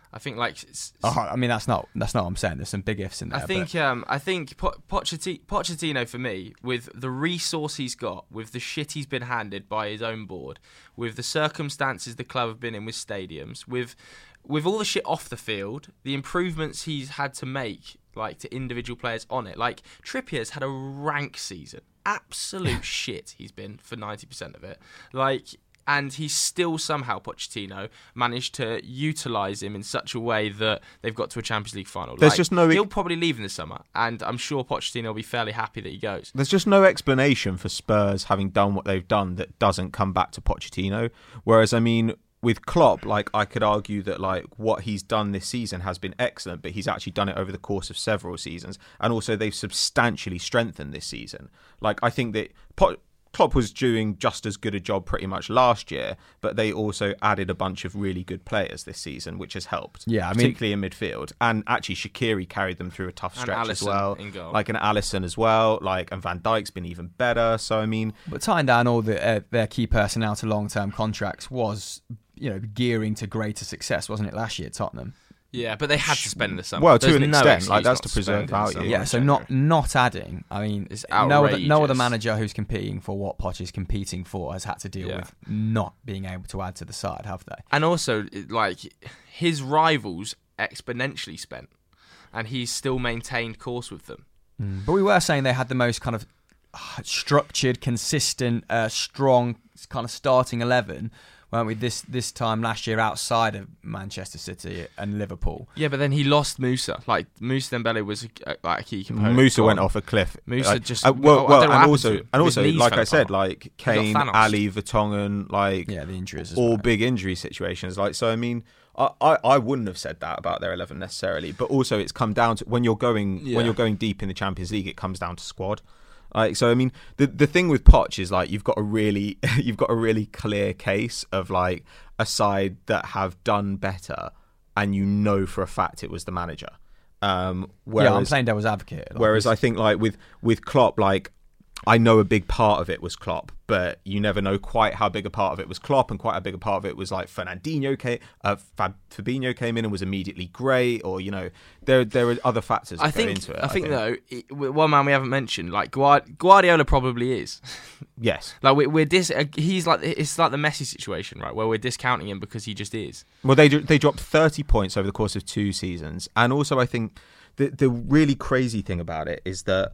[SPEAKER 6] I think like it's,
[SPEAKER 5] Oh, I mean, that's not that's not what I'm saying. There's some big ifs in there.
[SPEAKER 6] I think
[SPEAKER 5] but...
[SPEAKER 6] um, I think po- Pochettino, Pochettino for me, with the resource he's got, with the shit he's been handed by his own board, with the circumstances the club have been in with stadiums, with with all the shit off the field, the improvements he's had to make, like to individual players on it. Like Trippier's had a rank season, absolute shit. He's been for ninety percent of it. Like. And he's still somehow, Pochettino, managed to utilise him in such a way that they've got to a Champions League final.
[SPEAKER 4] There's
[SPEAKER 6] like,
[SPEAKER 4] just no...
[SPEAKER 6] He'll probably leave in the summer, and I'm sure Pochettino will be fairly happy that he goes.
[SPEAKER 4] There's just no explanation for Spurs having done what they've done that doesn't come back to Pochettino. Whereas, I mean, with Klopp, like I could argue that like what he's done this season has been excellent, but he's actually done it over the course of several seasons. And also they've substantially strengthened this season. Like, I think that... Pot- Klopp was doing just as good a job pretty much last year, but they also added a bunch of really good players this season, which has helped.
[SPEAKER 5] Yeah, I mean,
[SPEAKER 4] particularly in midfield. And actually, Shaqiri carried them through a tough stretch as
[SPEAKER 6] Alisson
[SPEAKER 4] well.
[SPEAKER 6] in goal.
[SPEAKER 4] Like an Alisson as well. Like and Van Dijk's been even better. So I mean,
[SPEAKER 5] but tying down all the uh, their key personnel to long-term contracts was, you know, gearing to greater success, wasn't it? Last year at Tottenham.
[SPEAKER 6] Yeah, but they had to spend the summer.
[SPEAKER 4] Well, to
[SPEAKER 6] There's
[SPEAKER 4] an
[SPEAKER 6] no
[SPEAKER 4] extent,
[SPEAKER 6] excuse
[SPEAKER 4] like that's
[SPEAKER 6] not
[SPEAKER 4] to
[SPEAKER 6] to
[SPEAKER 4] preserve
[SPEAKER 6] spend in the
[SPEAKER 4] value.
[SPEAKER 6] summer.
[SPEAKER 5] Yeah, so not not adding. I mean,
[SPEAKER 6] It's
[SPEAKER 5] no other, no other
[SPEAKER 6] outrageous.
[SPEAKER 5] manager who's competing for what Poch is competing for has had to deal
[SPEAKER 6] Yeah.
[SPEAKER 5] with not being able to add to the side, have they?
[SPEAKER 6] And also, it- like, his rivals exponentially spent, and he's still maintained course with them.
[SPEAKER 5] But we were saying they had the most kind of uh, structured, consistent, uh, strong kind of starting eleven, weren't we? This this time last year outside of Manchester City and Liverpool.
[SPEAKER 6] Yeah, but then he lost Musa. Like, Musa Dembele was a, like a key component.
[SPEAKER 4] Musa
[SPEAKER 6] Gone.
[SPEAKER 4] went off a cliff.
[SPEAKER 6] Musa
[SPEAKER 4] Like,
[SPEAKER 6] just-
[SPEAKER 4] uh, well,
[SPEAKER 6] I don't
[SPEAKER 4] well,
[SPEAKER 6] know what
[SPEAKER 4] and
[SPEAKER 6] happened
[SPEAKER 4] also,
[SPEAKER 6] to him.
[SPEAKER 4] and
[SPEAKER 6] His
[SPEAKER 4] also,
[SPEAKER 6] knees
[SPEAKER 4] like
[SPEAKER 6] fell
[SPEAKER 4] I said,
[SPEAKER 6] apart.
[SPEAKER 4] like Kane,
[SPEAKER 6] Thanos.
[SPEAKER 4] Ali, Vertonghen, like
[SPEAKER 5] Yeah, the injuries as
[SPEAKER 4] all
[SPEAKER 5] well.
[SPEAKER 4] big injury situations. Like, so I mean, I, I, I wouldn't have said that about their eleven necessarily, but also it's come down to when you're going
[SPEAKER 6] Yeah.
[SPEAKER 4] when you're going deep in the Champions League, it comes down to squad. Like, so I mean, the the thing with Poch is like you've got a really you've got a really clear case of like a side that have done better, and you know for a fact it was the manager. Um, whereas,
[SPEAKER 5] yeah, I'm playing devil's advocate. Like,
[SPEAKER 4] whereas
[SPEAKER 5] he's-
[SPEAKER 4] I think like with with Klopp, like I know a big part of it was Klopp, but you never know quite how big a part of it was Klopp, and quite a big a part of it was like Fernandinho came, uh, Fab, Fabinho came in and was immediately great, or you know there there are other factors that
[SPEAKER 6] I
[SPEAKER 4] go
[SPEAKER 6] think.
[SPEAKER 4] into it.
[SPEAKER 6] I think though, it, one man we haven't mentioned, like Guard- Guardiola, probably is.
[SPEAKER 4] yes.
[SPEAKER 6] Like we, we're dis. uh, He's like it's like the Messi situation, right? Where we're discounting him because he just is.
[SPEAKER 4] Well, they they dropped thirty points over the course of two seasons, and also I think the the really crazy thing about it is that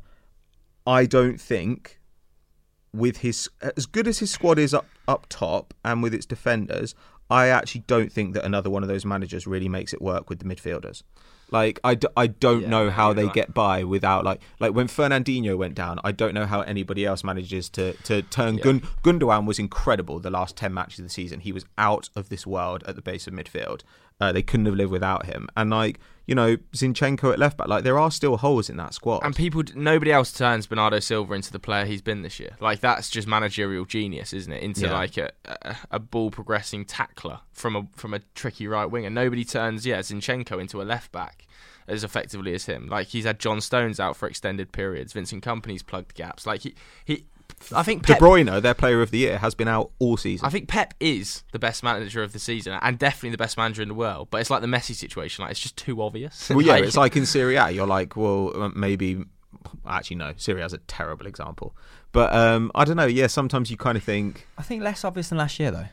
[SPEAKER 4] I don't think, with his as good as his squad is up up top and with its defenders, I actually don't think that another one of those managers really makes it work with the midfielders. Like I, d- I don't
[SPEAKER 6] Yeah,
[SPEAKER 4] know how
[SPEAKER 6] you're
[SPEAKER 4] they
[SPEAKER 6] right.
[SPEAKER 4] get by without like like when Fernandinho went down, I don't know how anybody else manages to to turn.
[SPEAKER 6] Yeah.
[SPEAKER 4] Gun- Gundogan was incredible the last ten matches of the season. He was out of this world at the base of midfield. Uh, they couldn't have lived without him. And like you know, Zinchenko at left back, like there are still holes in that squad.
[SPEAKER 6] And people, nobody else turns Bernardo Silva into the player he's been this year. Like that's just managerial genius, isn't it? Into
[SPEAKER 4] Yeah.
[SPEAKER 6] like a, a a ball progressing tackler from a from a tricky right winger. Nobody turns yeah Zinchenko into a left back as effectively as him. Like he's had John Stones out for extended periods. Vincent Kompany's plugged gaps. Like he he, I think
[SPEAKER 4] De
[SPEAKER 6] Pep,
[SPEAKER 4] Bruyne, their player of the year, has been out all season.
[SPEAKER 6] I think Pep is the best manager of the season and definitely the best manager in the world. But it's like the Messi situation. Like it's just too obvious.
[SPEAKER 4] Well, yeah, it's like in Serie A, you're like, well, uh, maybe. Actually, no. Serie A is a terrible example, but um, I don't know. Yeah, sometimes you kind of think.
[SPEAKER 5] I think less obvious than last year though.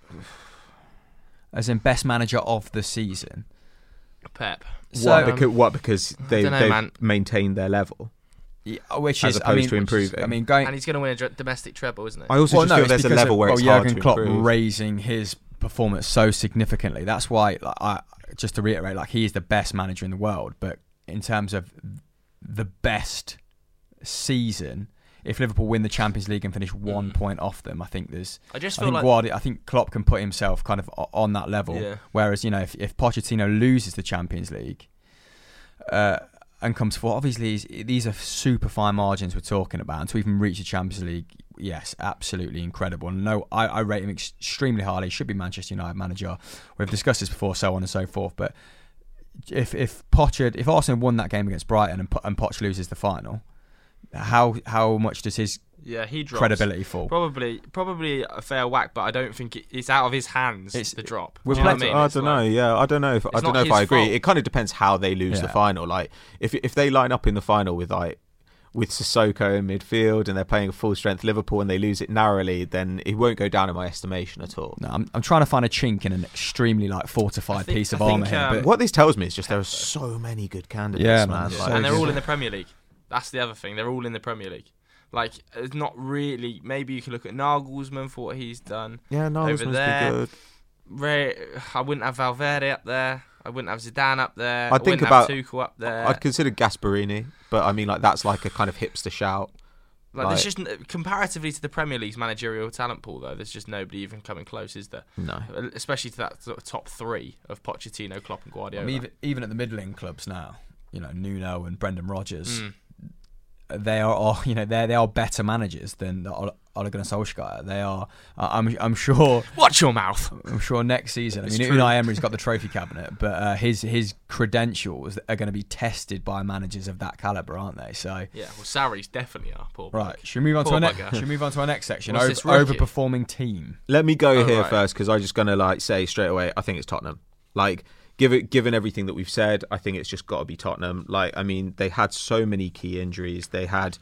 [SPEAKER 5] As in best manager of the season.
[SPEAKER 6] Pep.
[SPEAKER 5] So,
[SPEAKER 4] what,
[SPEAKER 5] um,
[SPEAKER 4] because, what because they,
[SPEAKER 6] dunno,
[SPEAKER 4] they've
[SPEAKER 6] man.
[SPEAKER 4] maintained their level,
[SPEAKER 5] Yeah, which
[SPEAKER 4] as
[SPEAKER 5] is
[SPEAKER 4] opposed
[SPEAKER 5] I mean,
[SPEAKER 4] to improving.
[SPEAKER 5] I mean, going.
[SPEAKER 6] And he's going to win a dr- domestic treble, isn't he?
[SPEAKER 4] I also
[SPEAKER 5] well,
[SPEAKER 4] just
[SPEAKER 5] no,
[SPEAKER 4] feel
[SPEAKER 5] it's
[SPEAKER 4] there's a
[SPEAKER 5] because
[SPEAKER 4] level
[SPEAKER 5] of,
[SPEAKER 4] where
[SPEAKER 5] well,
[SPEAKER 4] it's hard
[SPEAKER 5] Jurgen
[SPEAKER 4] to
[SPEAKER 5] Klopp
[SPEAKER 4] improve.
[SPEAKER 5] raising his performance so significantly. That's why, like, I just to reiterate, like he is the best manager in the world. But in terms of the best season, if Liverpool win the Champions League and finish one
[SPEAKER 6] Mm.
[SPEAKER 5] point off them, I think there's.
[SPEAKER 6] I just
[SPEAKER 5] I
[SPEAKER 6] feel
[SPEAKER 5] think
[SPEAKER 6] like
[SPEAKER 5] Guardiola, I think Klopp can put himself kind of o- on that level.
[SPEAKER 6] Yeah.
[SPEAKER 5] Whereas you know, if if Pochettino loses the Champions League, uh, and comes forward, obviously he's, these are super fine margins we're talking about. And to even reach the Champions League, yes, absolutely incredible. And no, I, I rate him extremely highly. He should be Manchester United manager. We've discussed this before, so on and so forth. But if if Poch, if Arsenal won that game against Brighton and, and Poch loses the final, how how much does his
[SPEAKER 6] Yeah, he drops.
[SPEAKER 5] credibility fall.
[SPEAKER 6] Probably, probably a fair whack, but I don't think it, it's out of his hands.
[SPEAKER 5] It's-
[SPEAKER 6] the drop.
[SPEAKER 5] we're
[SPEAKER 6] Do you know
[SPEAKER 5] playing-
[SPEAKER 6] what I mean?
[SPEAKER 4] I
[SPEAKER 6] It's
[SPEAKER 4] don't
[SPEAKER 6] like-
[SPEAKER 4] know. Yeah, I don't know if I don't
[SPEAKER 6] not
[SPEAKER 4] know if
[SPEAKER 6] his
[SPEAKER 4] I agree.
[SPEAKER 6] fault.
[SPEAKER 4] It kind of depends how they lose the
[SPEAKER 5] Yeah.
[SPEAKER 4] final. Like if if they line up in the final with like with Sissoko in midfield and they're playing a full strength Liverpool and they lose it narrowly, then it won't go down in my estimation at all.
[SPEAKER 5] No, I'm, I'm trying to find a chink in an extremely like fortified
[SPEAKER 6] I think-
[SPEAKER 5] piece of
[SPEAKER 6] I think,
[SPEAKER 5] armour here.
[SPEAKER 6] um,
[SPEAKER 5] But
[SPEAKER 4] What this tells me is just there are so many good candidates,
[SPEAKER 5] Yeah,
[SPEAKER 4] man.
[SPEAKER 5] man.
[SPEAKER 4] Like,
[SPEAKER 6] and they're
[SPEAKER 5] good.
[SPEAKER 6] all in the Premier League. That's the other thing. They're all in the Premier League. Like, it's not really. Maybe you could look at Nagelsmann for what he's done.
[SPEAKER 4] yeah, no,
[SPEAKER 6] over there.
[SPEAKER 4] good.
[SPEAKER 6] Ray, I wouldn't have Valverde up there. I wouldn't have Zidane up there.
[SPEAKER 4] I
[SPEAKER 6] I
[SPEAKER 4] think
[SPEAKER 6] wouldn't
[SPEAKER 4] about-
[SPEAKER 6] have Tuchel up there.
[SPEAKER 4] I'd consider Gasperini, but I mean, like that's like a kind of hipster shout.
[SPEAKER 6] Like,
[SPEAKER 4] Like-
[SPEAKER 6] there's just n- comparatively to the Premier League's managerial talent pool, though. There's just nobody even coming close, is there?
[SPEAKER 4] No.
[SPEAKER 6] Especially to that sort of top three of Pochettino, Klopp, and
[SPEAKER 5] I
[SPEAKER 6] Guardiola.
[SPEAKER 5] mean, even, even at the middling clubs now, you know, Nuno and Brendan Rodgers,
[SPEAKER 6] Mm.
[SPEAKER 5] they are, all, you know, they they are better managers than Ole Ole Gunnar Solskjaer. They are. Uh, I'm I'm sure.
[SPEAKER 6] Watch your mouth.
[SPEAKER 5] I'm sure next season. I
[SPEAKER 6] It's
[SPEAKER 5] mean,
[SPEAKER 6] true.
[SPEAKER 5] Unai Emery's got the trophy cabinet, but uh, his his credentials are going to be tested by managers of that caliber, aren't they? So.
[SPEAKER 6] Yeah, well, Sarri's definitely are. Poor
[SPEAKER 5] Right,
[SPEAKER 6] bloke.
[SPEAKER 5] should we move on to
[SPEAKER 6] Poor
[SPEAKER 5] our next?
[SPEAKER 6] bugger.
[SPEAKER 5] Should we move on to our next section?
[SPEAKER 6] What's
[SPEAKER 5] Over,
[SPEAKER 6] this rookie?
[SPEAKER 5] overperforming team.
[SPEAKER 4] Let me go
[SPEAKER 6] Oh,
[SPEAKER 4] here
[SPEAKER 6] right.
[SPEAKER 4] first because I'm just gonna like say straight away. I think it's Tottenham. Like, give it, given everything that we've said, I think it's just got to be Tottenham. Like, I mean, they had so many key injuries. They had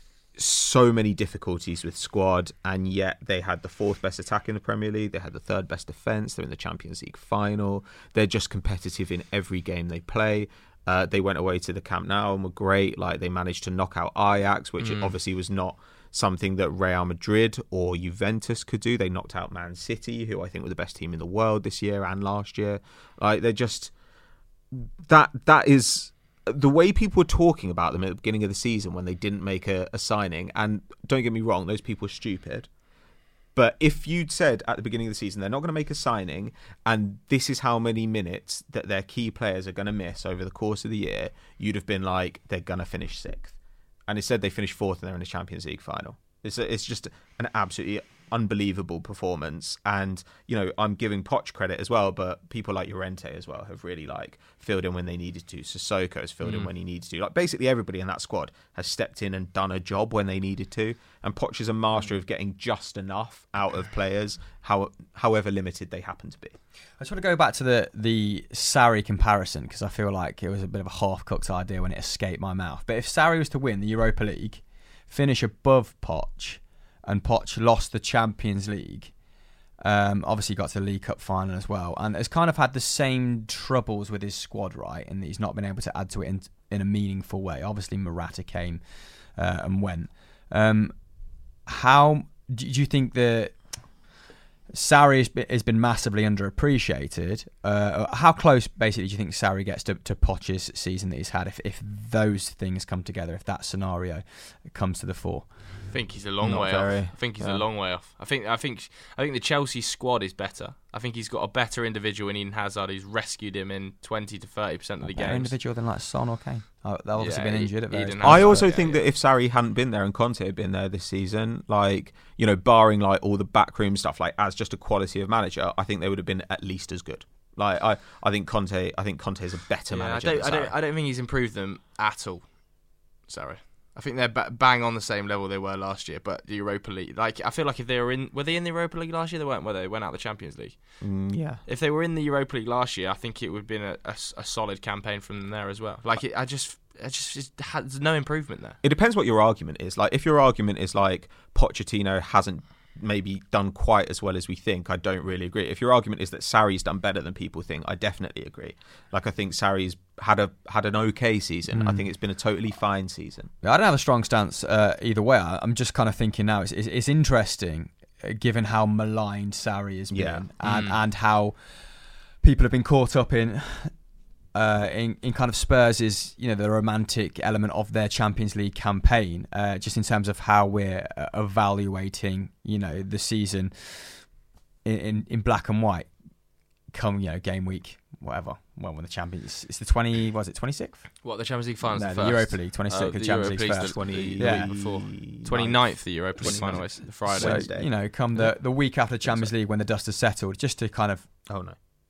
[SPEAKER 4] so many difficulties with squad, and yet they had the fourth best attack in the Premier League. They had the third best defence. They're in the Champions League final. They're just competitive in every game they play. Uh, they went away to the Camp Nou and were great. Like, they managed to knock out Ajax, which obviously was not something that Real Madrid or Juventus could do. They knocked out Man City, who I think were the best team in the world this year and last year. Like, they're just that that is the way people were talking about them at the beginning of the season when they didn't make a, a signing. And don't get me wrong, those people are stupid. But if you'd said at the beginning of the season they're not going to make a signing and this is how many minutes that their key players are going to miss over the course of the year, you'd have been like, they're going to finish sixth. And instead they finished fourth and they're in the Champions League final. It's a, it's just an absolutely unbelievable performance. And, you know, I'm giving Poch credit as well, but people like Llorente as well have really like filled in when they needed to. Sissoko has filled in when he needed to. Like, basically everybody in that squad has stepped in and done a job when they needed to. And Poch is a master of getting just enough out of players, how, however limited they happen to be.
[SPEAKER 5] I just want to go back to the the Sarri comparison because I feel like it was a bit of a half-cooked idea when it escaped my mouth. But if Sarri was to win the Europa League, finish above Poch, and Poch lost the Champions League, um, obviously got to the League Cup final as well, and has kind of had the same troubles with his squad, right? And he's not been able to add to it in, in a meaningful way. Obviously, Morata came uh, and went. Um, how do you think that Sarri has been, has been massively underappreciated? Uh, how close, basically, do you think Sarri gets to, to Poch's season that he's had if, if those things come together, if that scenario comes to the fore?
[SPEAKER 6] I think he's a long
[SPEAKER 4] Not
[SPEAKER 6] way
[SPEAKER 4] very.
[SPEAKER 6] off. I think he's
[SPEAKER 4] Yeah.
[SPEAKER 6] a long way off. I think I think I think the Chelsea squad is better. I think he's got a better individual in Eden Hazard who's rescued him in twenty to thirty percent of the
[SPEAKER 5] Better
[SPEAKER 6] games.
[SPEAKER 5] individual than like Son or Kane. Oh, they've obviously
[SPEAKER 6] Yeah,
[SPEAKER 5] been injured at
[SPEAKER 6] Eden
[SPEAKER 5] various
[SPEAKER 6] Hazard.
[SPEAKER 5] points.
[SPEAKER 4] I also
[SPEAKER 6] yeah,
[SPEAKER 4] think
[SPEAKER 6] yeah.
[SPEAKER 4] that if Sarri hadn't been there and Conte had been there this season, like, you know, barring like all the backroom stuff, like as just a quality of manager, I think they would have been at least as good. Like, I, I think Conte, I think Conte is a better
[SPEAKER 6] Yeah, I
[SPEAKER 4] manager.
[SPEAKER 6] don't,
[SPEAKER 4] than
[SPEAKER 6] I don't
[SPEAKER 4] Sarri.
[SPEAKER 6] I don't think he's improved them at all. Sorry. I think they're ba- bang on the same level they were last year, but the Europa League, like I feel like if they were in, were they in the Europa League last year? They weren't, were they? They went out of the Champions League.
[SPEAKER 4] Mm, yeah.
[SPEAKER 6] If they were in the Europa League last year, I think it would have been a, a, a solid campaign from them there as well. Like it, I just, I just, it had, there's no improvement there.
[SPEAKER 4] It depends what your argument is. Like, if your argument is like Pochettino hasn't maybe done quite as well as we think, I don't really agree. If your argument is that Sarri's done better than people think, I definitely agree. Like, I think Sarri's had a had an okay season.
[SPEAKER 5] Mm.
[SPEAKER 4] I think it's been a totally fine season.
[SPEAKER 5] I don't have a strong stance uh, either way. I- I'm just kind of thinking now, it's, it's, it's interesting uh, given how maligned Sarri has been
[SPEAKER 4] Yeah.
[SPEAKER 5] and,
[SPEAKER 6] Mm.
[SPEAKER 5] and how people have been caught up in uh, in, in kind of Spurs' you know, the romantic element of their Champions League campaign, uh, just in terms of how we're uh, evaluating, you know, the season in, in, in black and white come, you know, game week, whatever. Well, when the Champions, it's the twenty, was it twenty-sixth?
[SPEAKER 6] What, the Champions League finals?
[SPEAKER 5] No,
[SPEAKER 6] the
[SPEAKER 5] the
[SPEAKER 6] first?
[SPEAKER 5] Europa League, twenty-sixth,
[SPEAKER 6] Oh,
[SPEAKER 5] the
[SPEAKER 6] the
[SPEAKER 5] Champions
[SPEAKER 6] Europa
[SPEAKER 5] League
[SPEAKER 6] League's
[SPEAKER 5] first.
[SPEAKER 6] the-
[SPEAKER 4] twenty
[SPEAKER 5] Yeah.
[SPEAKER 6] before. twenty-ninth, the Europa League final
[SPEAKER 4] twenty-ninth.
[SPEAKER 6] is the Friday.
[SPEAKER 5] So,
[SPEAKER 4] Wednesday.
[SPEAKER 5] you know, come the, the week after the Champions League when the dust has settled, just to kind of
[SPEAKER 4] Oh no.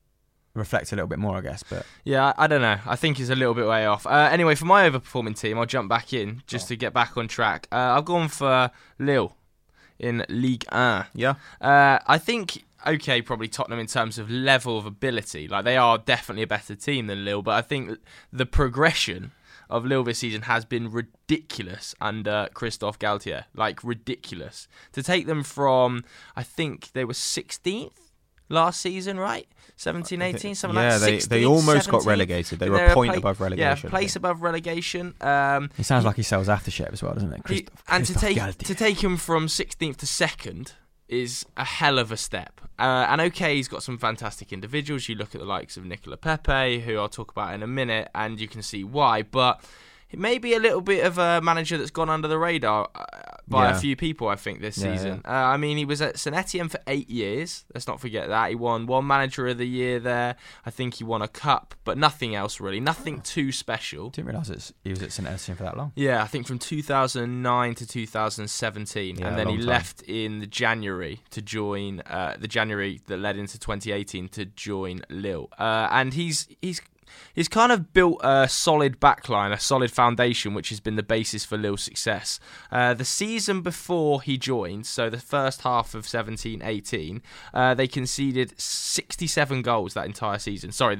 [SPEAKER 5] reflect a little bit more, I guess. But
[SPEAKER 6] yeah, I, I don't know. I think he's a little bit way off. Uh, anyway, for my overperforming team, I'll jump back in just oh. to get back on track. Uh, I've gone for Lille in Ligue one.
[SPEAKER 4] Yeah.
[SPEAKER 6] Uh, I think, okay, probably Tottenham in terms of level of ability. Like, they are definitely a better team than Lille, but I think the progression of Lille this season has been ridiculous under Christophe Galtier. Like, ridiculous. To take them from, I think they were sixteenth last season, right? seventeen, eighteen, something
[SPEAKER 4] yeah,
[SPEAKER 6] like that.
[SPEAKER 4] they, they almost got relegated. They were a point
[SPEAKER 6] play,
[SPEAKER 4] above relegation.
[SPEAKER 6] Yeah, place above relegation. Um,
[SPEAKER 5] he sounds like he sells aftershave as well, doesn't it? Christophe,
[SPEAKER 6] he, and
[SPEAKER 5] Christophe
[SPEAKER 6] to take
[SPEAKER 5] Galtier.
[SPEAKER 6] to take him from sixteenth to second is a hell of a step. Uh, and okay, he's got some fantastic individuals. You look at the likes of Nicola Pepe, who I'll talk about in a minute, and you can see why. But it may be a little bit of a manager that's gone under the radar uh, by
[SPEAKER 4] yeah.
[SPEAKER 6] a few people, I think, this
[SPEAKER 4] yeah,
[SPEAKER 6] season.
[SPEAKER 4] Yeah.
[SPEAKER 6] Uh, I mean, he was at Saint Etienne for eight years. Let's not forget that. He won one Manager of the Year there. I think he won a cup, but nothing else really. Nothing oh. too special.
[SPEAKER 5] Didn't realise he was at Saint Etienne for that long.
[SPEAKER 6] Yeah, I think from two thousand nine to two thousand seventeen.
[SPEAKER 4] Yeah,
[SPEAKER 6] and then he
[SPEAKER 4] time.
[SPEAKER 6] left in the January to join, uh, the January that led into twenty eighteen to join Lille. Uh, and he's he's... He's kind of built a solid backline, a solid foundation, which has been the basis for Lille's success. Uh, the season before he joined, so the first half of seventeen eighteen, uh, they conceded sixty-seven goals that entire season. Sorry,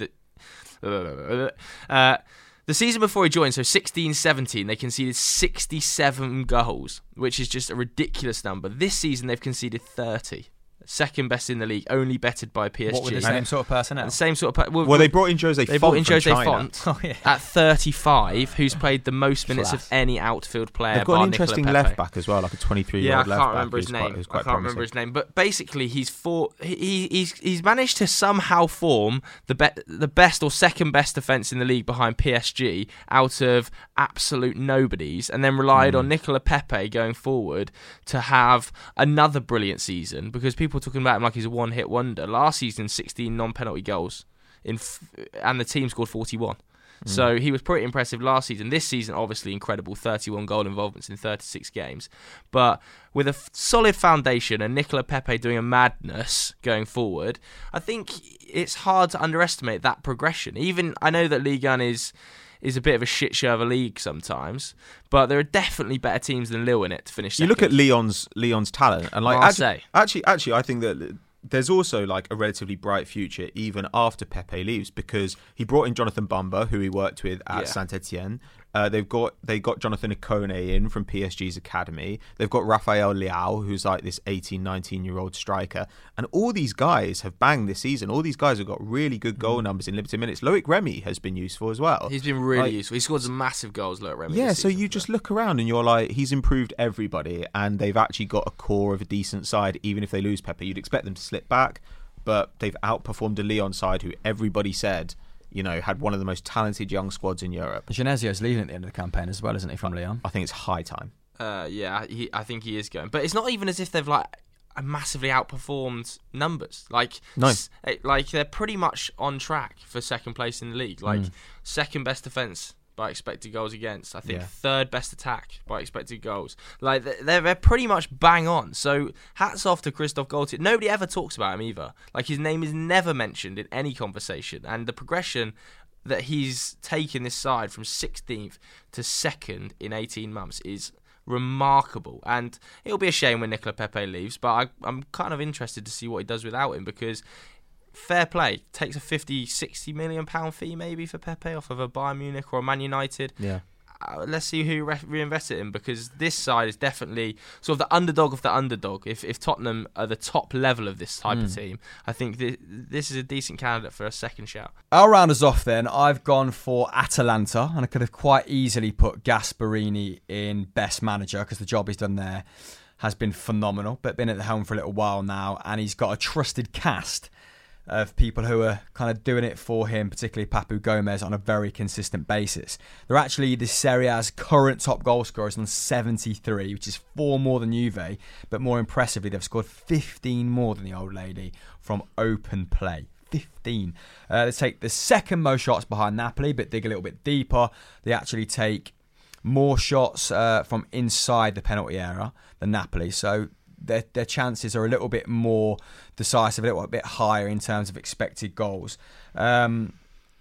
[SPEAKER 6] the, uh, the season before he joined, so sixteen seventeen, they conceded sixty-seven goals, which is just a ridiculous number. This season, they've conceded thirty. Second best in the league, only bettered by P S G.
[SPEAKER 5] What were the same sort of personnel?
[SPEAKER 6] The same sort of. Per- well,
[SPEAKER 4] well, they brought in Jose.
[SPEAKER 6] They
[SPEAKER 4] Font
[SPEAKER 6] brought in Jose
[SPEAKER 4] from
[SPEAKER 6] Font
[SPEAKER 5] oh, yeah.
[SPEAKER 6] at thirty-five, who's played the most minutes
[SPEAKER 5] Class.
[SPEAKER 6] of any outfield player.
[SPEAKER 4] They've got
[SPEAKER 6] bar
[SPEAKER 4] an interesting
[SPEAKER 6] Nicola Pepe.
[SPEAKER 4] left back as well, like a twenty-three-year-old
[SPEAKER 6] yeah,
[SPEAKER 4] left back.
[SPEAKER 6] I can't remember his
[SPEAKER 4] who's
[SPEAKER 6] name.
[SPEAKER 4] Quite, who's
[SPEAKER 6] I
[SPEAKER 4] quite
[SPEAKER 6] can't
[SPEAKER 4] promising.
[SPEAKER 6] remember his name, but basically, he's for he, he's he's managed to somehow form the be- the best or second best defense in the league behind P S G out of absolute nobodies, and then relied mm. on Nicola Pepe going forward to have another brilliant season, because people are talking about him like he's a one-hit wonder. Last season, sixteen non-penalty goals, in f- and the team scored forty-one. Mm. So he was pretty impressive last season. This season, obviously incredible, thirty-one goal involvements in thirty-six games. But with a f- solid foundation and Nicola Pepe doing a madness going forward, I think it's hard to underestimate that progression. Even I know that Ligue one is is a bit of a shit show of a league sometimes, but there are definitely better teams than Lille in it to finish second.
[SPEAKER 4] You look at Lyon's Lyon's talent, and like
[SPEAKER 6] Marseille.
[SPEAKER 4] actually, actually, actually, I think that there's also like a relatively bright future even after Pepe leaves, because he brought in Jonathan Bamba, who he worked with at yeah. Saint Etienne. Uh, they've got they got Jonathan Ikone in from P S G's academy. They've got Rafael Leao, who's like this eighteen, nineteen-year-old striker. And all these guys have banged this season. All these guys have got really good goal mm. numbers in limited minutes. Loic Remy has been useful as well.
[SPEAKER 6] He's been really
[SPEAKER 4] like,
[SPEAKER 6] useful. He scored some massive goals, Loic Remy.
[SPEAKER 4] Yeah,
[SPEAKER 6] this
[SPEAKER 4] so
[SPEAKER 6] season,
[SPEAKER 4] you
[SPEAKER 6] so.
[SPEAKER 4] just look around and you're like, he's improved everybody, and they've actually got a core of a decent side. Even if they lose Pepe, you'd expect them to slip back, but they've outperformed a Lyon side who everybody said, you know, had one of the most talented young squads in Europe.
[SPEAKER 5] Genesio's leaving at the end of the campaign as well, isn't he, from Lyon?
[SPEAKER 4] I think it's high time.
[SPEAKER 6] Uh, yeah, he, I think he is going. But it's not even as if they've like massively outperformed numbers. Like,
[SPEAKER 4] no.
[SPEAKER 6] s- like they're pretty much on track for second place in the league. Like, mm. second best defence by expected goals against. I think
[SPEAKER 4] yeah.
[SPEAKER 6] third best attack by expected goals. Like they're they're pretty much bang on. So hats off to Christophe Galtier. Nobody ever talks about him either. Like his name is never mentioned in any conversation, and the progression that he's taken this side from sixteenth to second in eighteen months is remarkable. And it'll be a shame when Nicola Pepe leaves, but I, I'm kind of interested to see what he does without him, because fair play, takes a fifty, sixty million pound fee maybe for Pepe off of a Bayern Munich or a Man United.
[SPEAKER 4] Yeah.
[SPEAKER 6] Uh, let's see who re- reinvests it in, because this side is definitely sort of the underdog of the underdog. If if Tottenham are the top level of this type mm. of team, I think th- this is a decent candidate for a second shout.
[SPEAKER 5] I'll round us off then. I've gone for Atalanta, and I could have quite easily put Gasperini in best manager, because the job he's done there has been phenomenal, but been at the helm for a little while now, and he's got a trusted cast of people who are kind of doing it for him, particularly Papu Gomez, on a very consistent basis. They're actually the Serie A's current top goal scorers on seventy-three, which is four more than Juve, but more impressively, they've scored fifteen more than the old lady from open play. fifteen. Uh, they take the second most shots behind Napoli, but dig a little bit deeper. They actually take more shots uh, from inside the penalty area than Napoli, so their their chances are a little bit more decisive, a little bit higher in terms of expected goals. Um,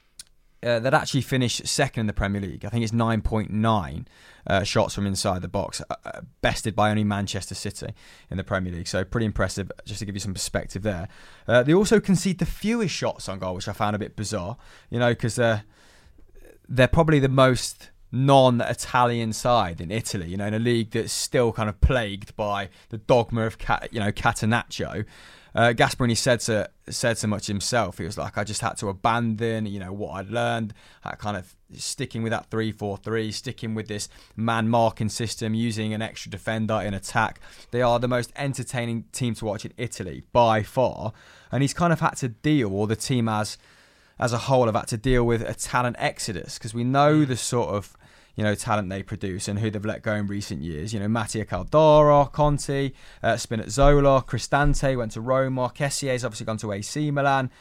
[SPEAKER 5] uh, they'd actually finished second in the Premier League. I think it's nine point nine uh, shots from inside the box, uh, bested by only Manchester City in the Premier League. So pretty impressive, just to give you some perspective there. Uh, they also concede the fewest shots on goal, which I found a bit bizarre, you know, because uh, they're probably the most non-Italian side in Italy, you know, in a league that's still kind of plagued by the dogma of, you know, Catenaccio. Uh, Gasperini said so, said so much himself. He was like, I just had to abandon, you know, what I'd learned, kind of sticking with that three four three, sticking with this man-marking system, using an extra defender in attack. They are the most entertaining team to watch in Italy, by far. And he's kind of had to deal, or the team as, as a whole have had to deal with a talent exodus, because we know the sort of, you know, talent they produce and who they've let go in recent years. You know, Mattia Caldara, Conti, uh, Spinazzola, Cristante went to Roma, Kessier's obviously gone to A C Milan.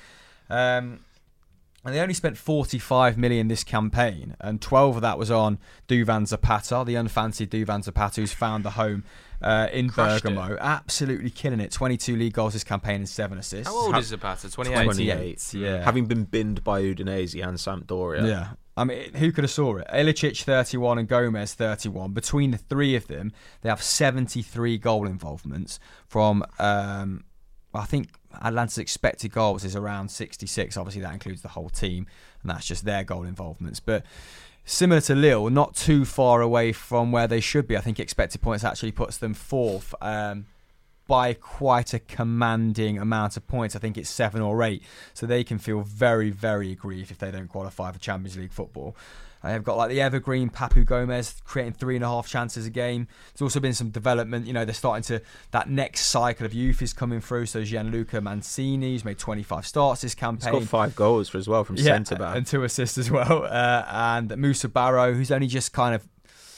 [SPEAKER 5] Um, and they only spent forty-five million this campaign, and twelve of that was on Duvan Zapata, the unfancied Duvan Zapata, who's found the home uh, in
[SPEAKER 6] Crushed
[SPEAKER 5] Bergamo.
[SPEAKER 6] it.
[SPEAKER 5] Absolutely killing it. twenty-two league goals this campaign and seven assists.
[SPEAKER 6] How old is Zapata? twenty-eight?
[SPEAKER 5] twenty-eight, yeah.
[SPEAKER 4] Having been binned by Udinese and Sampdoria.
[SPEAKER 5] Yeah. I mean, who could have saw it? Ilicic thirty-one and Gomez thirty-one. Between the three of them, they have seventy-three goal involvements from, um, I think Atlanta's expected goals is around sixty-six. Obviously, that includes the whole team, and that's just their goal involvements. But similar to Lille, not too far away from where they should be. I think expected points actually puts them fourth. Um, by quite a commanding amount of points. I think it's seven or eight. So they can feel very, very aggrieved if they don't qualify for Champions League football. They've got like the evergreen Papu Gomez creating three and a half chances a game. There's also been some development. You know, they're starting to, that next cycle of youth is coming through. So Gianluca Mancini, who's made twenty-five starts this campaign.
[SPEAKER 4] He's got five goals for as well from
[SPEAKER 5] yeah,
[SPEAKER 4] centre back.
[SPEAKER 5] And two assists as well. Uh, and Moussa Barrow, who's only just kind of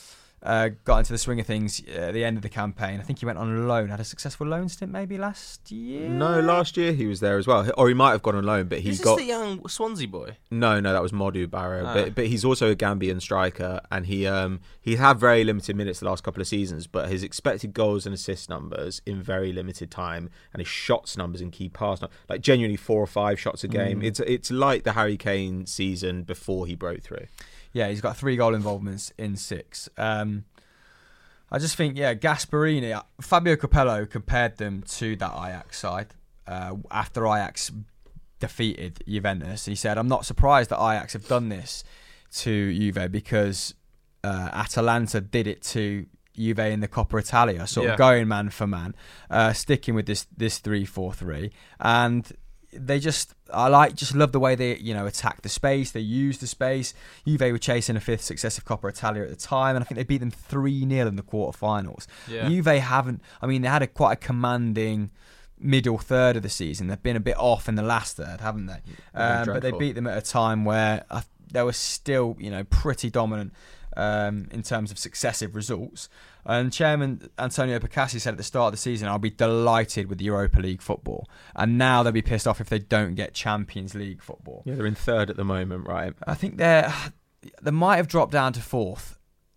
[SPEAKER 5] Uh, got into the swing of things uh, at the end of the campaign. I think he went on loan, had a successful loan stint maybe last year.
[SPEAKER 4] No, last year he was there as well, or he might have gone on loan, but he
[SPEAKER 6] Is this
[SPEAKER 4] got
[SPEAKER 6] the young Swansea boy?
[SPEAKER 4] no, no, that was Modu Barrow,
[SPEAKER 6] Ah.
[SPEAKER 4] but but he's also a Gambian striker, and he um he had very limited minutes the last couple of seasons, but his expected goals and assist numbers in very limited time, and his shots numbers and key pass numbers, like genuinely four or five shots a game. Mm. It's it's like the Harry Kane season before he broke through.
[SPEAKER 5] Yeah, he's got three goal involvements in six. Um, I just think, yeah, Gasperini, Fabio Capello compared them to that Ajax side uh, after Ajax defeated Juventus. He said, I'm not surprised that Ajax have done this to Juve because uh, Atalanta did it to Juve in the Coppa Italia, sort
[SPEAKER 6] yeah.
[SPEAKER 5] of going man for man, uh, sticking with this this three four three. And they just, I like, just love the way they, you know, attack the space. They use the space. Juve were chasing a fifth successive Coppa Italia at the time, and I think they beat them three nil in the quarterfinals.
[SPEAKER 6] Yeah.
[SPEAKER 5] Juve haven't, I mean, they had a quite a commanding middle third of the season. They've been a bit off in the last third, haven't they? Um, but they beat them at a time where uh, they were still, you know, pretty dominant um, in terms of successive results. And Chairman Antonio Picassi said at the start of the season, I'll be delighted with the Europa League football. And now they'll be pissed off if they don't get Champions League football.
[SPEAKER 4] Yeah, they're in third at the moment, right?
[SPEAKER 5] I think they're they might have dropped down to fourth.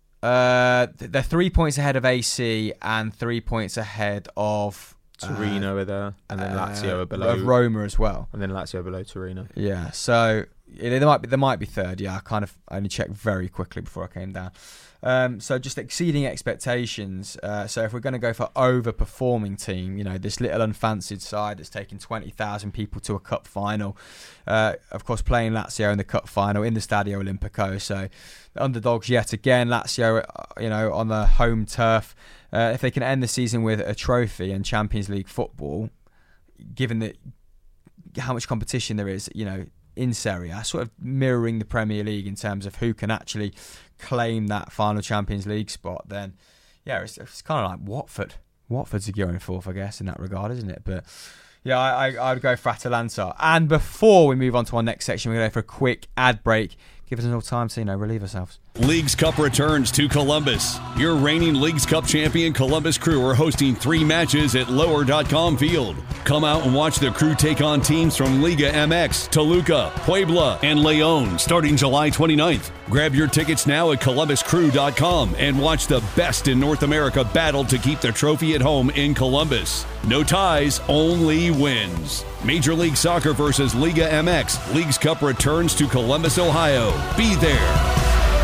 [SPEAKER 5] Uh, they're three points ahead of A C and three points ahead of
[SPEAKER 4] Torino
[SPEAKER 5] uh,
[SPEAKER 4] are there, and then Lazio
[SPEAKER 5] uh,
[SPEAKER 4] are below.
[SPEAKER 5] of Roma as well.
[SPEAKER 4] And then Lazio below Torino.
[SPEAKER 5] Yeah, so yeah, they might be they might be third. Yeah, I kind of only checked very quickly before I came down. Um, so just exceeding expectations. Uh, so if we're going to go for overperforming team, you know, this little unfancied side that's taken twenty thousand people to a cup final. Uh, of course, playing Lazio in the cup final in the Stadio Olimpico. So the underdogs yet again. Lazio, you know, on the home turf. Uh, if they can end the season with a trophy and Champions League football, given that how much competition there is, you know, in Serie A, sort of mirroring the Premier League in terms of who can actually claim that final Champions League spot, then yeah, it's, it's kind of like Watford. Watford's a going fourth, I guess, in that regard, isn't it? But yeah, I, I, I'd go for Atalanta. And before we move on to our next section, we're going to go for a quick ad break. give us enough time to, you know, relieve ourselves.
[SPEAKER 1] Leagues Cup returns to Columbus. Your reigning Leagues Cup champion Columbus Crew are hosting three matches at lower dot com field. Come out and watch the Crew take on teams from Liga M X, Toluca, Puebla, and León starting July twenty-ninth. Grab your tickets now at columbus crew dot com and watch the best in North America battle to keep the trophy at home in Columbus. No ties, only wins. Major League Soccer versus Liga M X. Leagues Cup returns to Columbus, Ohio. Be there.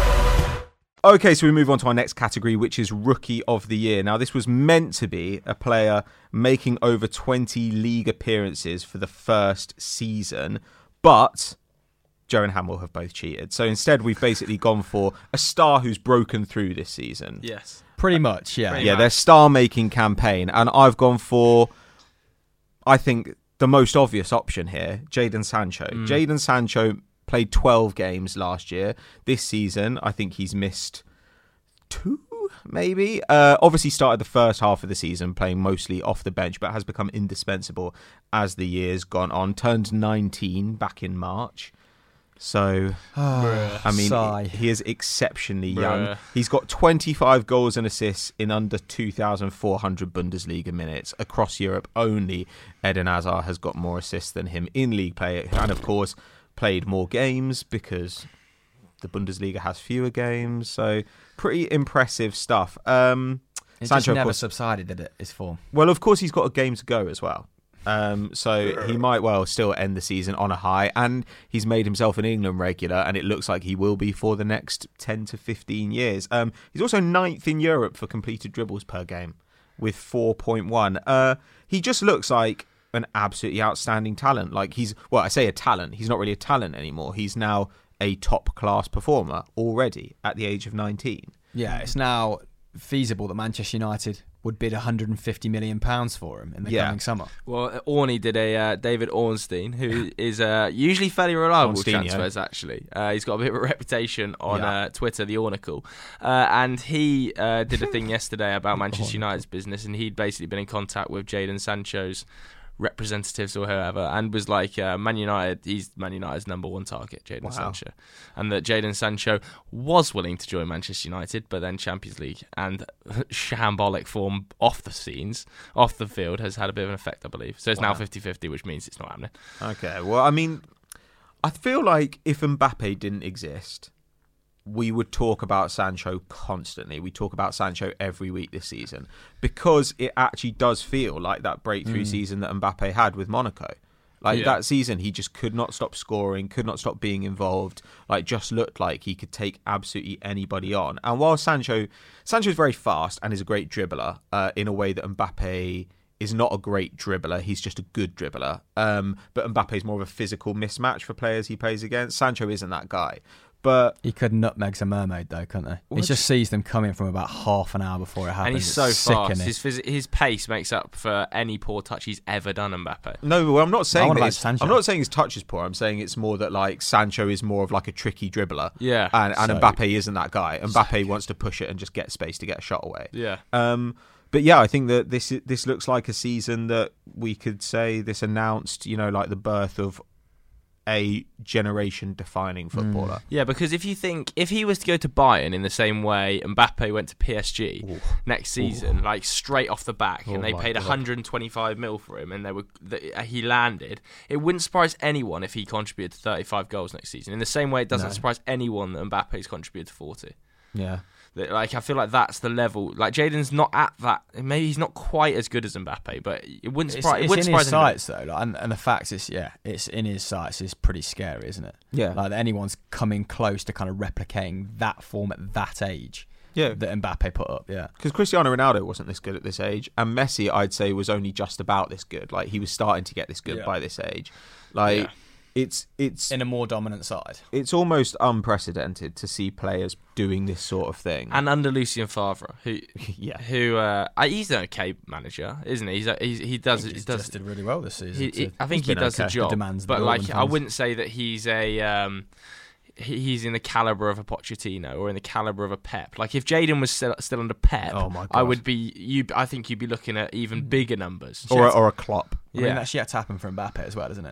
[SPEAKER 4] Okay, so we move on to our next category, which is Rookie of the Year. Now, this was meant to be a player making over twenty league appearances for the first season, but Joe and Hamill have both cheated. So instead, we've basically gone for a star who's broken through this season.
[SPEAKER 6] Yes.
[SPEAKER 5] Pretty much, yeah.
[SPEAKER 6] Pretty
[SPEAKER 4] yeah,
[SPEAKER 6] much.
[SPEAKER 4] their star-making campaign. And I've gone for, I think, the most obvious option here, Jadon Sancho. Mm. Jadon Sancho played twelve games last year. This season, I think he's missed two, maybe. Uh, obviously started the first half of the season playing mostly off the bench, but has become indispensable as the year's gone on. Turned nineteen back in March. So, I mean,
[SPEAKER 5] sigh.
[SPEAKER 4] he is exceptionally young.
[SPEAKER 6] Bruh.
[SPEAKER 4] He's got twenty-five goals and assists in under two thousand four hundred Bundesliga minutes. Across Europe, only Eden Hazard has got more assists than him in league play. And, of course, played more games because the Bundesliga has fewer games. So, pretty impressive stuff. Um,
[SPEAKER 5] It
[SPEAKER 4] Sancho,
[SPEAKER 5] just
[SPEAKER 4] of
[SPEAKER 5] never
[SPEAKER 4] course-
[SPEAKER 5] subsided, did it, his form?
[SPEAKER 4] well, of course, he's got a game to go as well. Um, so he might well still end the season on a high, and he's made himself an England regular, and it looks like he will be for the next ten to fifteen years. Um, he's also ninth in Europe for completed dribbles per game with four point one. Uh, he just looks like an absolutely outstanding talent. Like he's, well, I say a talent. He's not really a talent anymore. He's now a top class performer already at the age of nineteen.
[SPEAKER 5] Yeah, it's now feasible that Manchester United would bid one hundred fifty million pounds for him in the
[SPEAKER 4] Yeah.
[SPEAKER 5] coming summer.
[SPEAKER 6] Well, Orney did a uh, David Ornstein, who is uh, usually fairly reliable with
[SPEAKER 4] Ornstein,
[SPEAKER 6] transfers,
[SPEAKER 4] yeah.
[SPEAKER 6] actually. Uh, he's got a bit of a reputation on
[SPEAKER 4] Yeah.
[SPEAKER 6] uh, Twitter, the Ornicle. Uh, and he uh, did a thing yesterday about Manchester United's business, and he'd basically been in contact with Jadon Sancho's representatives or whoever, and was like, uh, Man United, he's Man United's number one target, Jadon
[SPEAKER 4] Wow.
[SPEAKER 6] Sancho. And that Jadon Sancho was willing to join Manchester United, but then Champions League and shambolic form off the scenes, off the field, has had a bit of an effect, I believe. So it's now
[SPEAKER 4] Wow.
[SPEAKER 6] fifty-fifty, which means it's not happening.
[SPEAKER 4] Okay, well, I mean, I feel like if Mbappe didn't exist, we would talk about Sancho constantly. We talk about Sancho every week this season because it actually does feel like that breakthrough season that Mbappe had with Monaco. Like
[SPEAKER 6] Yeah.
[SPEAKER 4] that season, he just could not stop scoring, could not stop being involved. Like just looked like he could take absolutely anybody on. And while Sancho, Sancho's very fast and is a great dribbler uh, in a way that Mbappe is not a great dribbler. He's just a good dribbler. Um, but Mbappe is more of a physical mismatch for players he plays against. Sancho isn't that guy. But
[SPEAKER 5] He could nutmeg a mermaid, though, couldn't he?
[SPEAKER 4] What?
[SPEAKER 5] He just sees them coming from about half an hour before it happens.
[SPEAKER 6] And he's so
[SPEAKER 5] It's
[SPEAKER 6] fast.
[SPEAKER 5] sickening.
[SPEAKER 6] His, phys- his pace makes up for any poor touch he's ever done, Mbappe.
[SPEAKER 4] no, well, I'm not saying
[SPEAKER 5] wanna
[SPEAKER 4] that
[SPEAKER 5] like
[SPEAKER 4] his-
[SPEAKER 5] Sancho.
[SPEAKER 4] I'm not saying his touch is poor. I'm saying it's more that like Sancho is more of like a tricky dribbler.
[SPEAKER 6] Yeah.
[SPEAKER 4] And, and
[SPEAKER 5] So-
[SPEAKER 4] Mbappe isn't that guy. Mbappe wants to push it and just get space to get a shot away.
[SPEAKER 6] Yeah.
[SPEAKER 4] Um, but yeah, I think that this this looks like a season that we could say this announced, you know, like the birth of a generation-defining footballer.
[SPEAKER 6] Yeah, because if you think, if he was to go to Bayern in the same way Mbappe went to P S G next season, like straight off the back,
[SPEAKER 4] Oh
[SPEAKER 6] and they
[SPEAKER 4] my
[SPEAKER 6] paid
[SPEAKER 4] God.
[SPEAKER 6] one hundred twenty-five mil for him, and they were th- he landed, it wouldn't surprise anyone if he contributed to thirty-five goals next season. In the same way, it doesn't
[SPEAKER 5] No.
[SPEAKER 6] surprise anyone that Mbappe's contributed to forty.
[SPEAKER 5] Yeah.
[SPEAKER 6] That, Like I feel like that's the level. Like Jadon's not at that. Maybe he's not quite as good as Mbappe, but it wouldn't
[SPEAKER 5] It's,
[SPEAKER 6] surprise.
[SPEAKER 5] it's
[SPEAKER 6] it wouldn't
[SPEAKER 5] in his
[SPEAKER 6] surprise anybody.
[SPEAKER 5] sights, though. Like, and, and the fact is, yeah, it's in his sights is pretty scary, isn't it?
[SPEAKER 4] Yeah.
[SPEAKER 5] Like, that anyone's coming close to kind of replicating that form at that age
[SPEAKER 4] Yeah.
[SPEAKER 5] that Mbappe put up, yeah.
[SPEAKER 4] Because Cristiano Ronaldo wasn't this good at this age, and Messi, I'd say, was only just about this good. Like he was starting to get this good
[SPEAKER 5] Yeah.
[SPEAKER 4] by this age. Like
[SPEAKER 6] Yeah.
[SPEAKER 4] it's it's
[SPEAKER 5] In a more dominant side.
[SPEAKER 4] it's almost unprecedented to see players doing this sort of thing.
[SPEAKER 6] And under Lucien Favre, who
[SPEAKER 4] yeah,
[SPEAKER 6] who uh, uh, he's an okay manager, isn't he? He's, a, he's he does
[SPEAKER 5] He's
[SPEAKER 6] he does
[SPEAKER 5] just did really well this season.
[SPEAKER 6] he, he,
[SPEAKER 5] to-
[SPEAKER 6] I think
[SPEAKER 4] he's
[SPEAKER 6] he
[SPEAKER 4] been
[SPEAKER 6] does
[SPEAKER 4] okay.
[SPEAKER 6] the
[SPEAKER 4] The
[SPEAKER 6] job,
[SPEAKER 5] demands of
[SPEAKER 6] but
[SPEAKER 5] the
[SPEAKER 6] like
[SPEAKER 5] Golden
[SPEAKER 6] I
[SPEAKER 5] Fans.
[SPEAKER 6] wouldn't say that he's a um, he- he's in the caliber of a Pochettino or in the caliber of a Pep. Like if Jadon was still, still under Pep,
[SPEAKER 4] Oh my
[SPEAKER 6] I
[SPEAKER 4] God.
[SPEAKER 6] would be you. I think you'd be looking at even bigger numbers.
[SPEAKER 4] or a, or a Klopp.
[SPEAKER 5] I mean,
[SPEAKER 6] Yeah.
[SPEAKER 5] that's yet to happen for Mbappe as well, isn't it?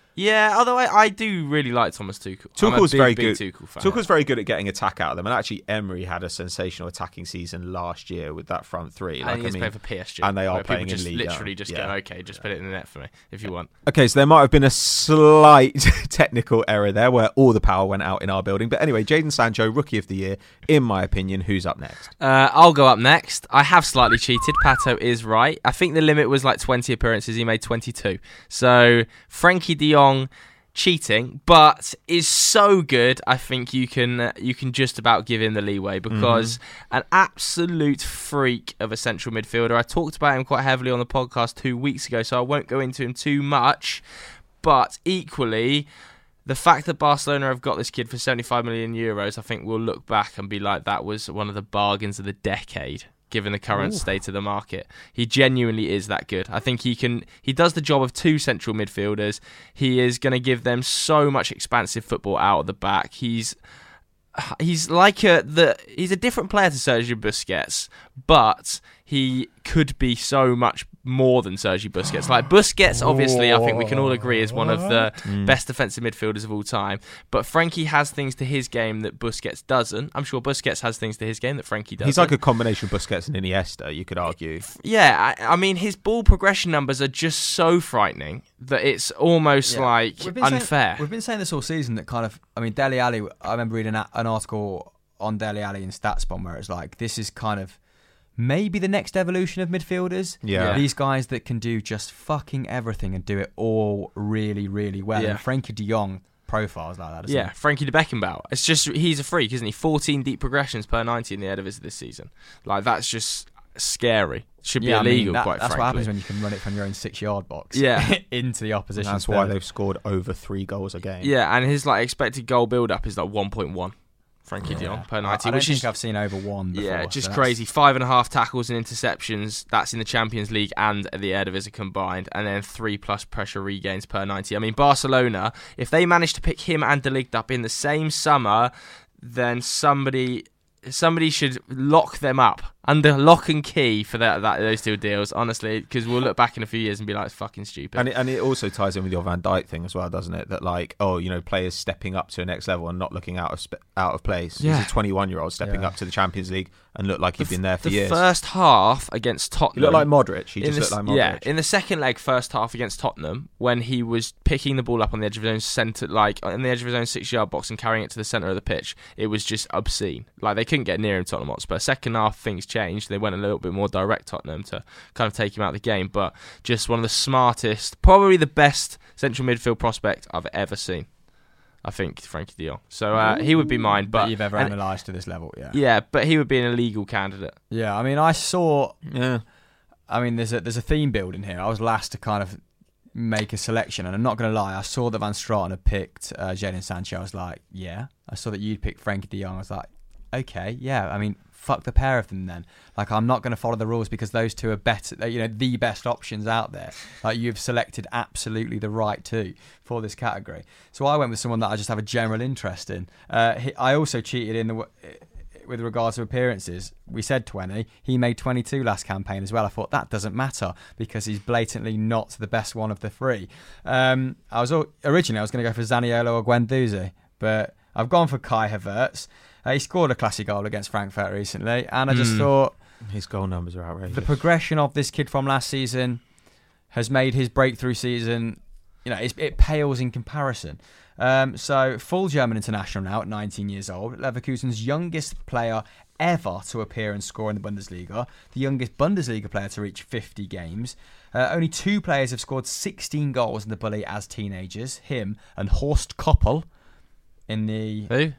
[SPEAKER 6] Yeah, although I, I do really like Thomas Tuchel.
[SPEAKER 4] Tuchel's
[SPEAKER 6] I'm a big,
[SPEAKER 4] very
[SPEAKER 6] big
[SPEAKER 4] good.
[SPEAKER 6] Tuchel fan.
[SPEAKER 4] Tuchel's very good at getting attack out of them, and actually Emery had a sensational attacking season last year with that front three.
[SPEAKER 6] And
[SPEAKER 4] Like,
[SPEAKER 6] he's
[SPEAKER 4] I mean,
[SPEAKER 6] playing for P S G,
[SPEAKER 4] and they are
[SPEAKER 6] where
[SPEAKER 4] playing
[SPEAKER 6] people
[SPEAKER 4] in
[SPEAKER 6] just
[SPEAKER 4] Liga.
[SPEAKER 6] literally just
[SPEAKER 4] Yeah.
[SPEAKER 6] go, okay, just put it in the net for me if you want.
[SPEAKER 4] Okay, so there might have been a slight technical error there where all the power went out in our building. But anyway, Jadon Sancho, Rookie of the Year, in my opinion. Who's up next?
[SPEAKER 6] Uh, I'll go up next. I have slightly cheated. Pato is right. I think the limit was like twenty appearances. He made twenty-two. So Frankie de Jong cheating, but is so good. I think you can uh, you can just about give him the leeway because mm-hmm. an absolute freak of a central midfielder. I talked about him quite heavily on the podcast two weeks ago, so I won't go into him too much. But equally, the fact that Barcelona have got this kid for seventy-five million euros, I think we'll look back and be like, that was one of the bargains of the decade, given the current Ooh. state of the market. He genuinely is that good. I think he can. He does the job of two central midfielders. He is going to give them so much expansive football out of the back. He's he's like a the he's a different player to Sergio Busquets, but he could be so much more than Sergio Busquets. Like Busquets, obviously, I think we can all agree is one of the mm. best defensive midfielders of all time. But Frankie has things to his game that Busquets doesn't. I'm sure Busquets has things to his game that Frankie doesn't.
[SPEAKER 4] He's like a combination of Busquets and Iniesta, you could argue.
[SPEAKER 6] Yeah, I, I mean, his ball progression numbers are just so frightening that it's almost yeah. like unfair.
[SPEAKER 5] Saying, we've been saying this all season that kind of, I mean, Dele Alli, I remember reading an article on Dele Alli in StatsBomb where it's like, this is kind of maybe the next evolution of midfielders.
[SPEAKER 4] Yeah.
[SPEAKER 5] These guys that can do just fucking everything and do it all really, really well.
[SPEAKER 6] Yeah.
[SPEAKER 5] And Frankie de Jong profiles like that.
[SPEAKER 6] Yeah,
[SPEAKER 5] it?
[SPEAKER 6] Frankie de Beckenbauer. It's just, he's a freak, isn't he? fourteen deep progressions per ninety in the Eredivisie this season. Like, that's just scary. Should be
[SPEAKER 5] yeah,
[SPEAKER 6] illegal,
[SPEAKER 5] I mean, that,
[SPEAKER 6] quite
[SPEAKER 5] that's
[SPEAKER 6] frankly.
[SPEAKER 5] what happens when you can run it from your own six-yard box
[SPEAKER 6] yeah.
[SPEAKER 5] into the opposition.
[SPEAKER 4] And that's why they've scored over three goals a game.
[SPEAKER 6] Yeah, and his like expected goal build-up is like one point one. Frankie
[SPEAKER 5] yeah.
[SPEAKER 6] de Jong per ninety.
[SPEAKER 5] I don't
[SPEAKER 6] which
[SPEAKER 5] think
[SPEAKER 6] is,
[SPEAKER 5] I've seen over one before.
[SPEAKER 6] Yeah, just
[SPEAKER 5] so
[SPEAKER 6] crazy. Five and a half tackles and interceptions. That's in the Champions League and the Eredivisie combined. And then three plus pressure regains per ninety. I mean, Barcelona, if they manage to pick him and De Ligt up in the same summer, then somebody... Somebody should lock them up under lock and key for that, that those two deals, honestly, because we'll look back in a few years and be like, it's fucking stupid.
[SPEAKER 4] And it, and it also ties in with your Van Dijk thing as well, doesn't it? That like, oh, you know, players stepping up to the next level and not looking out of spe- out of place.
[SPEAKER 6] Yeah.
[SPEAKER 4] He's a twenty-one-year-old stepping
[SPEAKER 5] yeah.
[SPEAKER 4] up to the Champions League and looked like he'd
[SPEAKER 6] the,
[SPEAKER 4] been there for
[SPEAKER 6] the
[SPEAKER 4] years.
[SPEAKER 6] The first half against Tottenham...
[SPEAKER 4] He looked like Modric. He just
[SPEAKER 6] the,
[SPEAKER 4] looked like Modric.
[SPEAKER 6] Yeah, in the second leg, first half against Tottenham, when he was picking the ball up on the edge of his own centre, like on the edge of his own six-yard box and carrying it to the centre of the pitch, it was just obscene. Like, they couldn't get near him, Tottenham Hotspur. Second half, things changed. They went a little bit more direct, Tottenham, to kind of take him out of the game. But just one of the smartest, probably the best central midfield prospect I've ever seen. I think Frankie de Jong. So uh, he would be mine. But
[SPEAKER 5] that you've ever
[SPEAKER 6] and,
[SPEAKER 5] analysed to this level, yeah.
[SPEAKER 6] Yeah, but he would be an illegal candidate.
[SPEAKER 5] Yeah, I mean, I saw.
[SPEAKER 4] Yeah.
[SPEAKER 5] I mean, there's a there's a theme building here. I was last to kind of make a selection, and I'm not going to lie. I saw that Van Straten had picked uh, Jadon Sancho. I was like, yeah. I saw that you'd picked Frankie de Jong. I was like, okay, yeah. I mean, fuck the pair of them then. Like, I'm not going to follow the rules because those two are better, you know, the best options out there. Like, you've selected absolutely the right two for this category. So I went with someone that I just have a general interest in. Uh, he, I also cheated in the with regards to appearances. We said twenty. He made twenty-two last campaign as well. I thought that doesn't matter because he's blatantly not the best one of the three. Um, I was originally I was going to go for Zaniolo or Guendouzi, but I've gone for Kai Havertz. Uh, he scored a classy goal against Frankfurt recently, and I just mm. thought
[SPEAKER 4] his goal numbers are outrageous.
[SPEAKER 5] The progression of this kid from last season has made his breakthrough season, you know, it, it pales in comparison. Um, so, full German international now at nineteen years old, Leverkusen's youngest player ever to appear and score in the Bundesliga, the youngest Bundesliga player to reach fifty games. Uh, only two players have scored sixteen goals in the Bully as teenagers, him and Horst Koppel in the...
[SPEAKER 6] Who?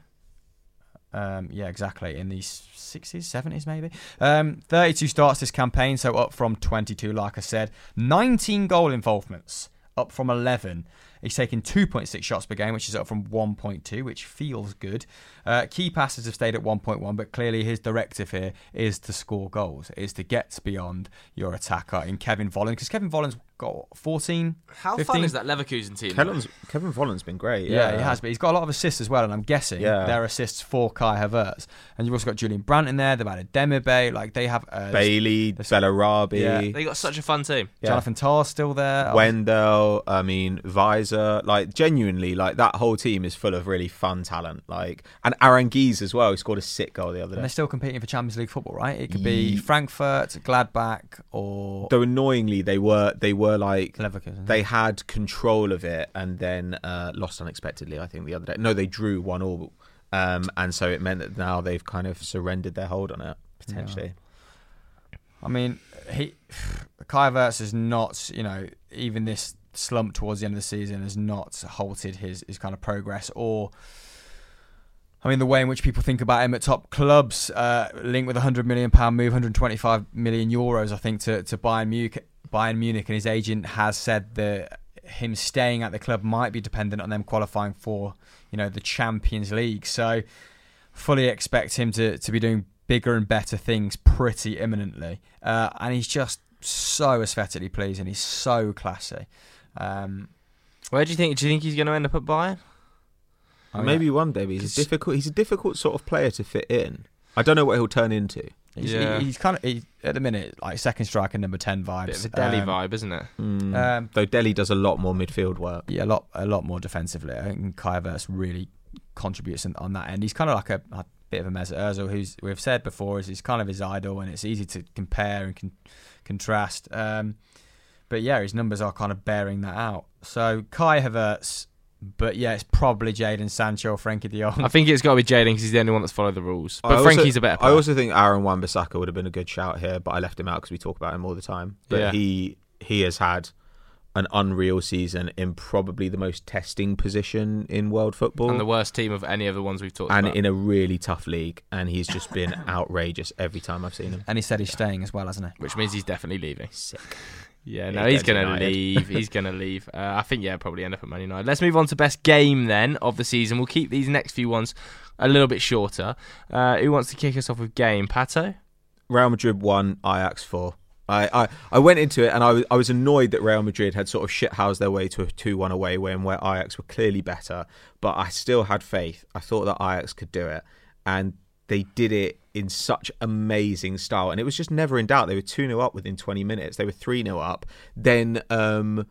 [SPEAKER 5] Um, yeah, exactly. In the sixties, seventies, maybe. Um, thirty-two starts this campaign, so up from twenty-two, like I said. nineteen goal involvements, up from eleven. He's taken two point six shots per game, which is up from one point two, which feels good. Uh, key passes have stayed at one point one, but clearly his directive here is to score goals, is to get beyond your attacker in Kevin Volland, because Kevin Volland's got fourteen.
[SPEAKER 6] How
[SPEAKER 5] fifteen?
[SPEAKER 6] fun is that Leverkusen team?
[SPEAKER 4] Kellen's, Kevin Volland's been great.
[SPEAKER 5] Yeah,
[SPEAKER 4] Yeah,
[SPEAKER 5] he has, but he's got a lot of assists as well, and I'm guessing
[SPEAKER 4] Yeah.
[SPEAKER 5] they're assists for Kai Havertz. And you've also got Julian Brandt in there. They've added Demirbay. Like they have uh,
[SPEAKER 4] Bailey, Bellarabi,
[SPEAKER 5] Yeah.
[SPEAKER 6] They got such a fun team.
[SPEAKER 4] yeah.
[SPEAKER 5] Jonathan Tarr's still there.
[SPEAKER 4] Wendell, I mean, Visor, like genuinely, like that whole team is full of really fun talent. Like, and Aranguiz as well, who scored a sick goal the other
[SPEAKER 5] And
[SPEAKER 4] day.
[SPEAKER 5] they're still competing for Champions League football, right? It could be
[SPEAKER 4] Ye-
[SPEAKER 5] Frankfurt, Gladbach, or
[SPEAKER 4] Though annoyingly, they were they were like
[SPEAKER 5] Leverkusen.
[SPEAKER 4] they had control of it and then uh, lost unexpectedly. I think the other day, no, they drew one all, um, and so it meant that now they've kind of surrendered their hold on it potentially.
[SPEAKER 5] I mean, he Kai Havertz is not, you know, even this slump towards the end of the season has not halted his, his kind of progress or, I mean, the way in which people think about him at top clubs, uh, linked with a one hundred million pounds move, one hundred twenty-five million euros, I think, to, to Bayern Munich, Bayern Munich, and his agent has said that him staying at the club might be dependent on them qualifying for, you know, the Champions League. So fully expect him to, to be doing bigger and better things pretty imminently. Uh, and he's just so aesthetically pleasing. He's so classy. Um,
[SPEAKER 6] Where do you think? Do you think he's going to end up at Bayern?
[SPEAKER 5] oh,
[SPEAKER 4] Maybe
[SPEAKER 5] yeah.
[SPEAKER 4] one day, but he's a difficult. He's a difficult sort of player to fit in. I don't know what he'll turn into.
[SPEAKER 5] He's,
[SPEAKER 6] Yeah.
[SPEAKER 5] he, he's kind of he, at the minute like second striker, number ten vibes.
[SPEAKER 6] Bit of a Delhi
[SPEAKER 5] Um,
[SPEAKER 6] vibe, isn't it?
[SPEAKER 4] Mm.
[SPEAKER 5] Um,
[SPEAKER 4] Though Delhi does a lot more midfield work.
[SPEAKER 5] Yeah, a lot, a lot more defensively. I think Kai Havertz really contributes on, on that end. He's kind of like a, a bit of a Mesut Ozil, who's we've said before is he's kind of his idol, and it's easy to compare and con- contrast. Um, but yeah, his numbers are kind of bearing that out. So Kai Havertz, but yeah, it's probably Jadon Sancho or Frankie De Jong.
[SPEAKER 6] I think it's got to be Jadon because he's the only one that's followed the rules.
[SPEAKER 4] I
[SPEAKER 6] But
[SPEAKER 4] also-
[SPEAKER 6] Frankie's a better player.
[SPEAKER 4] I also think Aaron Wan-Bissaka would have been a good shout here, but I left him out because we talk about him all the time. But
[SPEAKER 6] Yeah.
[SPEAKER 4] he he has had an unreal season in probably the most testing position in world football,
[SPEAKER 6] and the worst team of any of the ones we've talked
[SPEAKER 4] and
[SPEAKER 6] about.
[SPEAKER 4] in a really tough league. And he's just been outrageous every time I've seen him.
[SPEAKER 5] And he said he's staying as well, hasn't he?
[SPEAKER 6] Which means he's definitely leaving.
[SPEAKER 4] Sick.
[SPEAKER 6] Yeah,
[SPEAKER 4] Yeah,
[SPEAKER 6] no,
[SPEAKER 4] he
[SPEAKER 6] he's
[SPEAKER 4] goes
[SPEAKER 6] going to
[SPEAKER 4] United.
[SPEAKER 6] leave. He's going to leave. Uh, I think, yeah, probably end up at Man United. Let's move on to best game then of the season. We'll keep these next few ones a little bit shorter. Uh, who wants to kick us off with game? Pato?
[SPEAKER 4] Real Madrid won, Ajax four. I, I, I went into it and I was I was annoyed that Real Madrid had sort of shithoused their way to a two one away win where Ajax were clearly better, but I still had faith. I thought that Ajax could do it, and they did it in such amazing style, and it was just never in doubt. They were two nil up within twenty minutes. They were three nil up. Then um,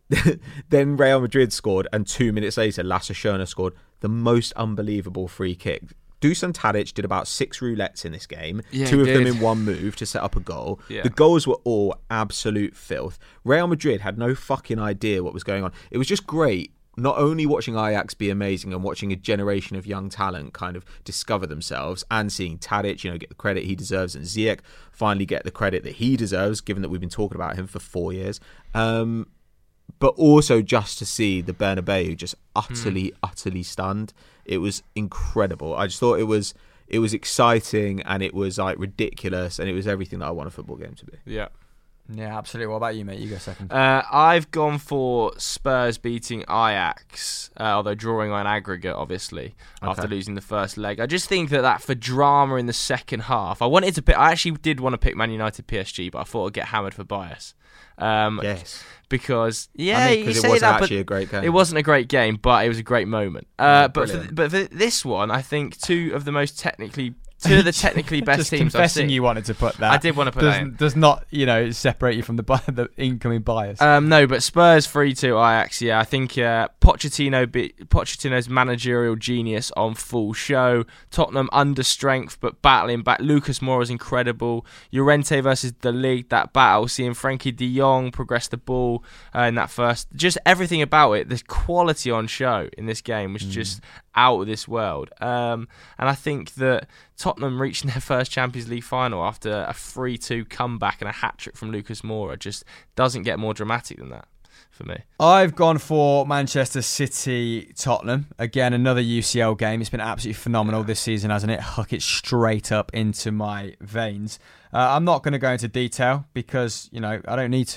[SPEAKER 4] then Real Madrid scored, and two minutes later, Lasse Schöne scored the most unbelievable free kick. Dusan Tadic did about six roulettes in this game,
[SPEAKER 6] Yeah,
[SPEAKER 4] two
[SPEAKER 6] he
[SPEAKER 4] of them
[SPEAKER 6] did.
[SPEAKER 4] in one move to set up a goal.
[SPEAKER 6] Yeah.
[SPEAKER 4] The goals were all absolute filth. Real Madrid had no fucking idea what was going on. It was just great, not only watching Ajax be amazing and watching a generation of young talent kind of discover themselves, and seeing Tadic, you know, get the credit he deserves, and Ziyech finally get the credit that he deserves, given that we've been talking about him for four years. Um, but also just to see the Bernabeu just utterly, utterly stunned. It was incredible. I just thought it was it was exciting, and it was like ridiculous, and it was everything that I want a football game to be.
[SPEAKER 6] Yeah.
[SPEAKER 5] Yeah, absolutely. What about you, mate? You go second.
[SPEAKER 6] Uh, I've gone for Spurs beating Ajax, uh, although drawing on aggregate, obviously, after
[SPEAKER 4] Okay.
[SPEAKER 6] losing the first leg. I just think that that for drama in the second half, I wanted to pick. I actually did want to pick Man United P S G, but I thought I'd get hammered for bias. Um,
[SPEAKER 4] Yes.
[SPEAKER 6] Because yeah,
[SPEAKER 4] I mean,
[SPEAKER 6] you
[SPEAKER 4] 'cause it
[SPEAKER 6] say
[SPEAKER 4] wasn't
[SPEAKER 6] that,
[SPEAKER 4] actually
[SPEAKER 6] but
[SPEAKER 4] a great game.
[SPEAKER 6] it wasn't a great game, but it was a great moment. Uh,
[SPEAKER 4] Yeah,
[SPEAKER 6] but for,
[SPEAKER 4] brilliant.
[SPEAKER 6] but for this one, I think two of the most technically, two of the technically best
[SPEAKER 5] Just
[SPEAKER 6] teams I've
[SPEAKER 5] confessing
[SPEAKER 6] seen.
[SPEAKER 5] you wanted to put that.
[SPEAKER 6] I did want to put
[SPEAKER 5] does,
[SPEAKER 6] that in.
[SPEAKER 5] does not, you know, separate you from the bi- the incoming bias.
[SPEAKER 6] Um, no, but Spurs three two Ajax. Yeah, I think uh, Pochettino be- Pochettino's managerial genius on full show. Tottenham under strength but battling back. Lucas Moura's incredible. Llorente versus the league, that battle. Seeing Frankie De Jong progress the ball uh, in that first, just everything about it. The quality on show in this game was just out of this world. Um, and I think that Tottenham reaching their first Champions League final after a three two comeback and a hat-trick from Lucas Moura just doesn't get more dramatic than that for me.
[SPEAKER 5] I've gone for Manchester City Tottenham. Again, another U C L game. It's been absolutely phenomenal this season, hasn't it? Huck it straight up into my veins. Uh, I'm not going to go into detail because, you know, I don't need to.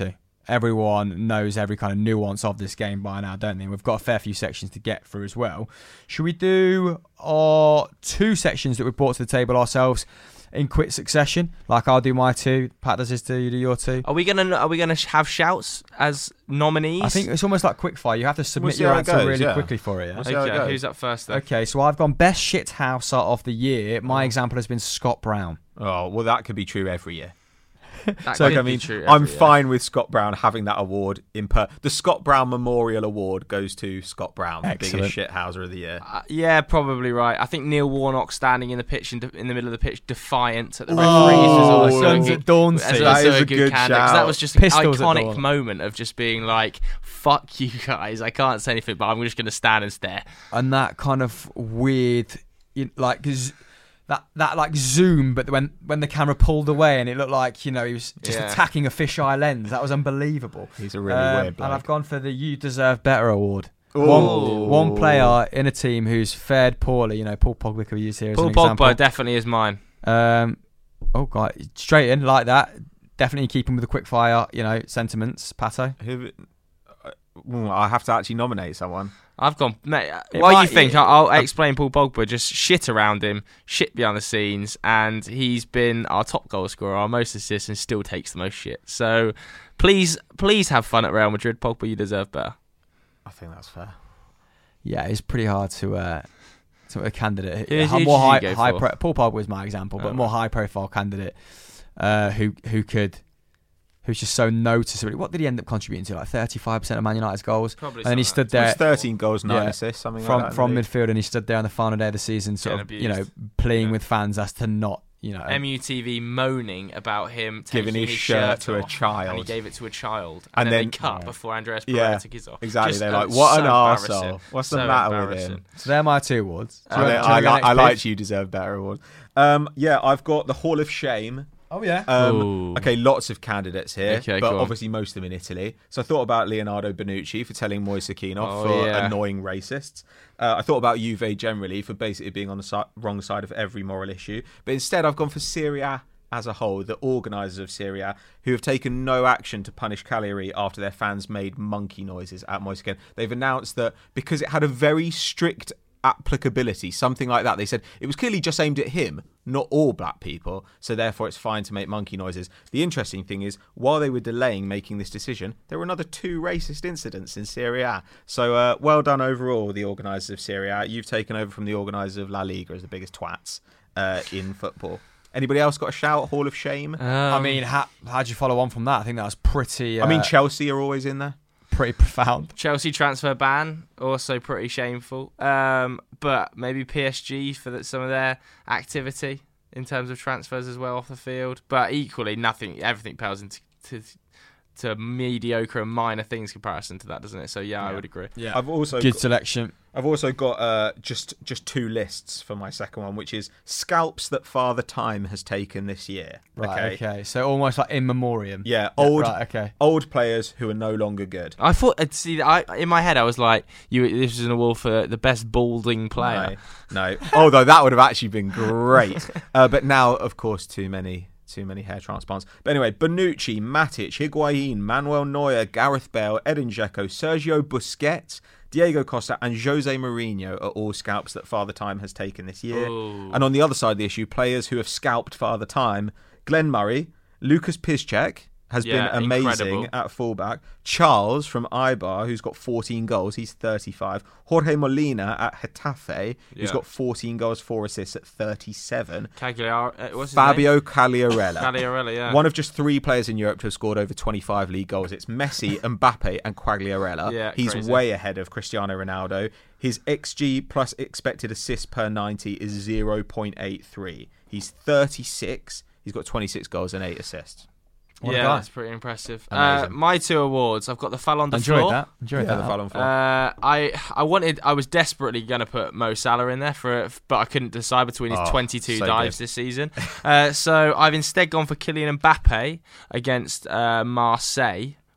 [SPEAKER 5] everyone knows every kind of nuance of this game by now, don't they? We've got a fair few sections to get through as well. Should we do our two sections that we brought to the table ourselves in quick succession? Like I'll do my two, Pat does his two, you do your two.
[SPEAKER 6] Are we gonna Are we gonna have shouts as nominees?
[SPEAKER 5] I think it's almost like quickfire. You have to submit
[SPEAKER 4] We'll
[SPEAKER 5] your
[SPEAKER 4] see
[SPEAKER 5] answer
[SPEAKER 4] how it goes,
[SPEAKER 5] really
[SPEAKER 4] yeah.
[SPEAKER 5] quickly for it. Yeah?
[SPEAKER 4] We'll see how it
[SPEAKER 6] Okay,
[SPEAKER 4] goes.
[SPEAKER 6] who's up first then?
[SPEAKER 5] Okay, so I've gone best shit house of the year. My example has been Scott Brown.
[SPEAKER 4] Oh, well, that could be true every year.
[SPEAKER 6] That
[SPEAKER 4] So
[SPEAKER 6] could
[SPEAKER 4] I
[SPEAKER 6] be
[SPEAKER 4] mean,
[SPEAKER 6] true
[SPEAKER 4] I'm
[SPEAKER 6] every year.
[SPEAKER 4] fine with Scott Brown having that award in per. The Scott Brown Memorial Award goes to Scott Brown, the
[SPEAKER 5] Excellent.
[SPEAKER 4] biggest shithouser of the year.
[SPEAKER 6] Uh, yeah, probably right. I think Neil Warnock standing in the pitch in, de- in the middle of the pitch, defiant at the referees,
[SPEAKER 5] Oh,
[SPEAKER 6] is also
[SPEAKER 5] Guns
[SPEAKER 6] a
[SPEAKER 5] at
[SPEAKER 6] good,
[SPEAKER 5] Dawn
[SPEAKER 6] as
[SPEAKER 5] scene.
[SPEAKER 6] also
[SPEAKER 4] That is
[SPEAKER 6] a
[SPEAKER 4] a
[SPEAKER 6] good,
[SPEAKER 4] good
[SPEAKER 6] candidate. 'Cause that
[SPEAKER 4] shout.
[SPEAKER 6] was just an
[SPEAKER 5] Pistols at
[SPEAKER 6] iconic
[SPEAKER 5] dawn.
[SPEAKER 6] moment of just being like, "Fuck you guys! I can't say anything, but I'm just going to stand and stare."
[SPEAKER 5] And that kind of weird, you like, z- that that like zoom, but when when the camera pulled away and it looked like, you know, he was just
[SPEAKER 6] Yeah.
[SPEAKER 5] attacking a fisheye lens. That was unbelievable.
[SPEAKER 4] He's a really
[SPEAKER 5] Um,
[SPEAKER 4] weird
[SPEAKER 5] and
[SPEAKER 4] bloke.
[SPEAKER 5] I've gone for the You Deserve Better award.
[SPEAKER 4] Ooh.
[SPEAKER 5] One, one player in a team who's fared poorly. You know, Paul Pogba could be used here as
[SPEAKER 6] Paul
[SPEAKER 5] an example.
[SPEAKER 6] Pogba definitely is mine.
[SPEAKER 5] Um, oh god, straight in like that. Definitely keeping with the quick fire, you know, sentiments. Pato.
[SPEAKER 4] Who, uh, ooh, I have to actually nominate someone.
[SPEAKER 6] I've gone, mate.
[SPEAKER 5] It
[SPEAKER 6] While
[SPEAKER 5] might-
[SPEAKER 6] you think,
[SPEAKER 5] it-
[SPEAKER 6] I'll, I'll explain Paul Pogba. Just shit around him, shit behind the scenes, and he's been our top goal scorer, our most assists, and still takes the most shit. So please, please have fun at Real Madrid, Pogba. You deserve better.
[SPEAKER 4] I think that's fair.
[SPEAKER 5] Yeah, it's pretty hard to uh, to a candidate.
[SPEAKER 6] Who- who
[SPEAKER 5] more
[SPEAKER 6] did you
[SPEAKER 5] high,
[SPEAKER 6] go
[SPEAKER 5] high
[SPEAKER 6] for?
[SPEAKER 5] pro- Paul Pogba was my example, but
[SPEAKER 6] Oh.
[SPEAKER 5] more high profile candidate uh, who who could who's just so noticeable. What did he end up contributing to? Like thirty-five percent of Man United's goals,
[SPEAKER 6] Probably
[SPEAKER 5] and then he
[SPEAKER 6] something
[SPEAKER 5] stood
[SPEAKER 4] It was
[SPEAKER 5] there
[SPEAKER 4] thirteen goals, nine
[SPEAKER 5] yeah,
[SPEAKER 4] assists, something
[SPEAKER 5] from
[SPEAKER 4] like that.
[SPEAKER 5] from
[SPEAKER 4] in the
[SPEAKER 5] midfield, and he stood there on the final day of the season, sort
[SPEAKER 6] Getting
[SPEAKER 5] of, you know,
[SPEAKER 6] abused.
[SPEAKER 5] pleading
[SPEAKER 6] Yeah.
[SPEAKER 5] with fans as to not, you know,
[SPEAKER 6] M U T V moaning about him
[SPEAKER 4] Giving
[SPEAKER 6] taking
[SPEAKER 4] his shirt to a
[SPEAKER 6] off,
[SPEAKER 4] child.
[SPEAKER 6] and he gave it to a child,
[SPEAKER 4] And
[SPEAKER 6] and, then,
[SPEAKER 4] then-
[SPEAKER 6] they cut
[SPEAKER 5] yeah.
[SPEAKER 6] before Andreas Pereira
[SPEAKER 4] Yeah,
[SPEAKER 6] took his off.
[SPEAKER 4] exactly.
[SPEAKER 6] Just,
[SPEAKER 4] They're
[SPEAKER 6] uh,
[SPEAKER 4] like, what
[SPEAKER 6] so
[SPEAKER 4] an
[SPEAKER 6] embarrassing.
[SPEAKER 4] arsehole. What's the
[SPEAKER 6] So
[SPEAKER 4] matter with
[SPEAKER 6] embarrassing.
[SPEAKER 4] him?
[SPEAKER 5] so they're my two awards. Do you
[SPEAKER 6] Uh,
[SPEAKER 5] want-
[SPEAKER 4] I,
[SPEAKER 5] do you want
[SPEAKER 4] I,
[SPEAKER 5] to go
[SPEAKER 4] li-
[SPEAKER 5] next,
[SPEAKER 4] I liked
[SPEAKER 5] Piv?
[SPEAKER 4] You Deserve Better award. Um, yeah, I've got the Hall of Shame.
[SPEAKER 5] Oh yeah.
[SPEAKER 4] Um,
[SPEAKER 6] Ooh.
[SPEAKER 4] okay, lots of candidates here,
[SPEAKER 6] Okay,
[SPEAKER 4] but
[SPEAKER 6] go on.
[SPEAKER 4] obviously most of them in Italy. So I thought about Leonardo Bonucci for telling Moise Keane off
[SPEAKER 6] Oh,
[SPEAKER 4] for
[SPEAKER 6] yeah.
[SPEAKER 4] annoying racists. Uh, I thought about Juve generally for basically being on the si- wrong side of every moral issue. But instead, I've gone for Serie A as a whole, the organisers of Serie A, who have taken no action to punish Cagliari after their fans made monkey noises at Moise Keane. They've announced that because it had a very strict applicability, something like that. They said it was clearly just aimed at him, not all black people, so therefore it's fine to make monkey noises. The interesting thing is, while they were delaying making this decision, there were another two racist incidents in Serie A. So uh, well done overall, the organisers of Serie A. You've taken over from the organisers of La Liga as the biggest twats uh, in football. Anybody else got a shout? Hall of Shame?
[SPEAKER 6] Um,
[SPEAKER 5] I mean, how how'd you follow on from that? I think that was pretty. Uh,
[SPEAKER 4] I mean, Chelsea are always in there.
[SPEAKER 5] pretty profound.
[SPEAKER 6] Chelsea transfer ban, also pretty shameful. Um, but maybe P S G for the, some of their activity in terms of transfers as well off the field. But equally, nothing, everything pales into to, to mediocre and minor things comparison to that, doesn't it? So yeah, I
[SPEAKER 4] Yeah.
[SPEAKER 6] would agree.
[SPEAKER 5] Yeah,
[SPEAKER 4] I've also
[SPEAKER 5] good
[SPEAKER 4] got,
[SPEAKER 5] selection.
[SPEAKER 4] I've also got uh, just just two lists for my second one, which is scalps that Father Time has taken this year.
[SPEAKER 5] Right. Okay. So almost like in memoriam.
[SPEAKER 4] Yeah, old
[SPEAKER 5] Right. Okay.
[SPEAKER 4] old players who are no longer good.
[SPEAKER 6] I thought, uh, see, I in my head I was like, you. This was an award for the best balding player.
[SPEAKER 4] No, no. Although that would have actually been great. uh, but now, of course, too many too many hair transplants. But anyway, Bonucci, Matic, Higuain, Manuel Neuer, Gareth Bale, Edin Dzeko, Sergio Busquets, Diego Costa and Jose Mourinho are all scalps that Father Time has taken this year.
[SPEAKER 6] Ooh.
[SPEAKER 4] And on the other side of the issue, players who have scalped Father Time, Glenn Murray, Lucas Piszczek has
[SPEAKER 6] Yeah,
[SPEAKER 4] been amazing
[SPEAKER 6] incredible.
[SPEAKER 4] at fullback. Charles from Eibar, who's got fourteen goals, he's thirty-five. Jorge Molina at Getafe, who's
[SPEAKER 6] Yeah.
[SPEAKER 4] got fourteen goals, four assists at thirty-seven.
[SPEAKER 6] Cagliari, uh, what's his
[SPEAKER 4] Fabio
[SPEAKER 6] name?
[SPEAKER 4] Cagliarella.
[SPEAKER 6] Cagliarella, yeah.
[SPEAKER 4] One of just three players in Europe to have scored over twenty-five league goals. It's Messi, Mbappe, and Quagliarella.
[SPEAKER 6] Yeah,
[SPEAKER 4] He's
[SPEAKER 6] crazy.
[SPEAKER 4] way ahead of Cristiano Ronaldo. His X G plus expected assists per ninety is zero point eight three. He's thirty-six. He's got twenty-six goals and eight assists.
[SPEAKER 5] What a
[SPEAKER 6] yeah,
[SPEAKER 5] guy.
[SPEAKER 6] that's pretty impressive. Uh,
[SPEAKER 4] Amazing.
[SPEAKER 6] my two awards, I've got the Fallon de
[SPEAKER 5] Enjoyed
[SPEAKER 6] Floor.
[SPEAKER 5] that. Enjoyed
[SPEAKER 4] Yeah,
[SPEAKER 5] that.
[SPEAKER 4] the Fallon Floor.
[SPEAKER 6] Uh, I I wanted I was desperately gonna put Mo Salah in there for it, but I couldn't decide between his
[SPEAKER 4] Oh,
[SPEAKER 6] twenty-two
[SPEAKER 4] so
[SPEAKER 6] dives
[SPEAKER 4] good.
[SPEAKER 6] this season. uh, so I've instead gone for Kylian Mbappe against uh, Marseille,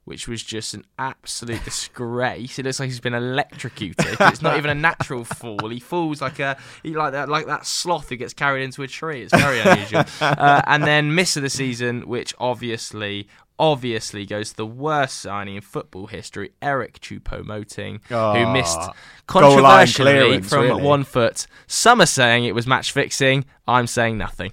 [SPEAKER 6] which was just an absolute disgrace. It looks like he's been electrocuted. It's not even a natural fall. He falls like a he like that like that sloth who gets carried into a tree. It's very unusual. Uh, and then miss of the season, which obviously. Obviously goes to the worst signing in football history, Eric Choupo-Moting,
[SPEAKER 4] oh,
[SPEAKER 6] who missed controversially
[SPEAKER 4] clearance,
[SPEAKER 6] from
[SPEAKER 4] really.
[SPEAKER 6] one foot. Some are saying it was match fixing. I'm saying nothing.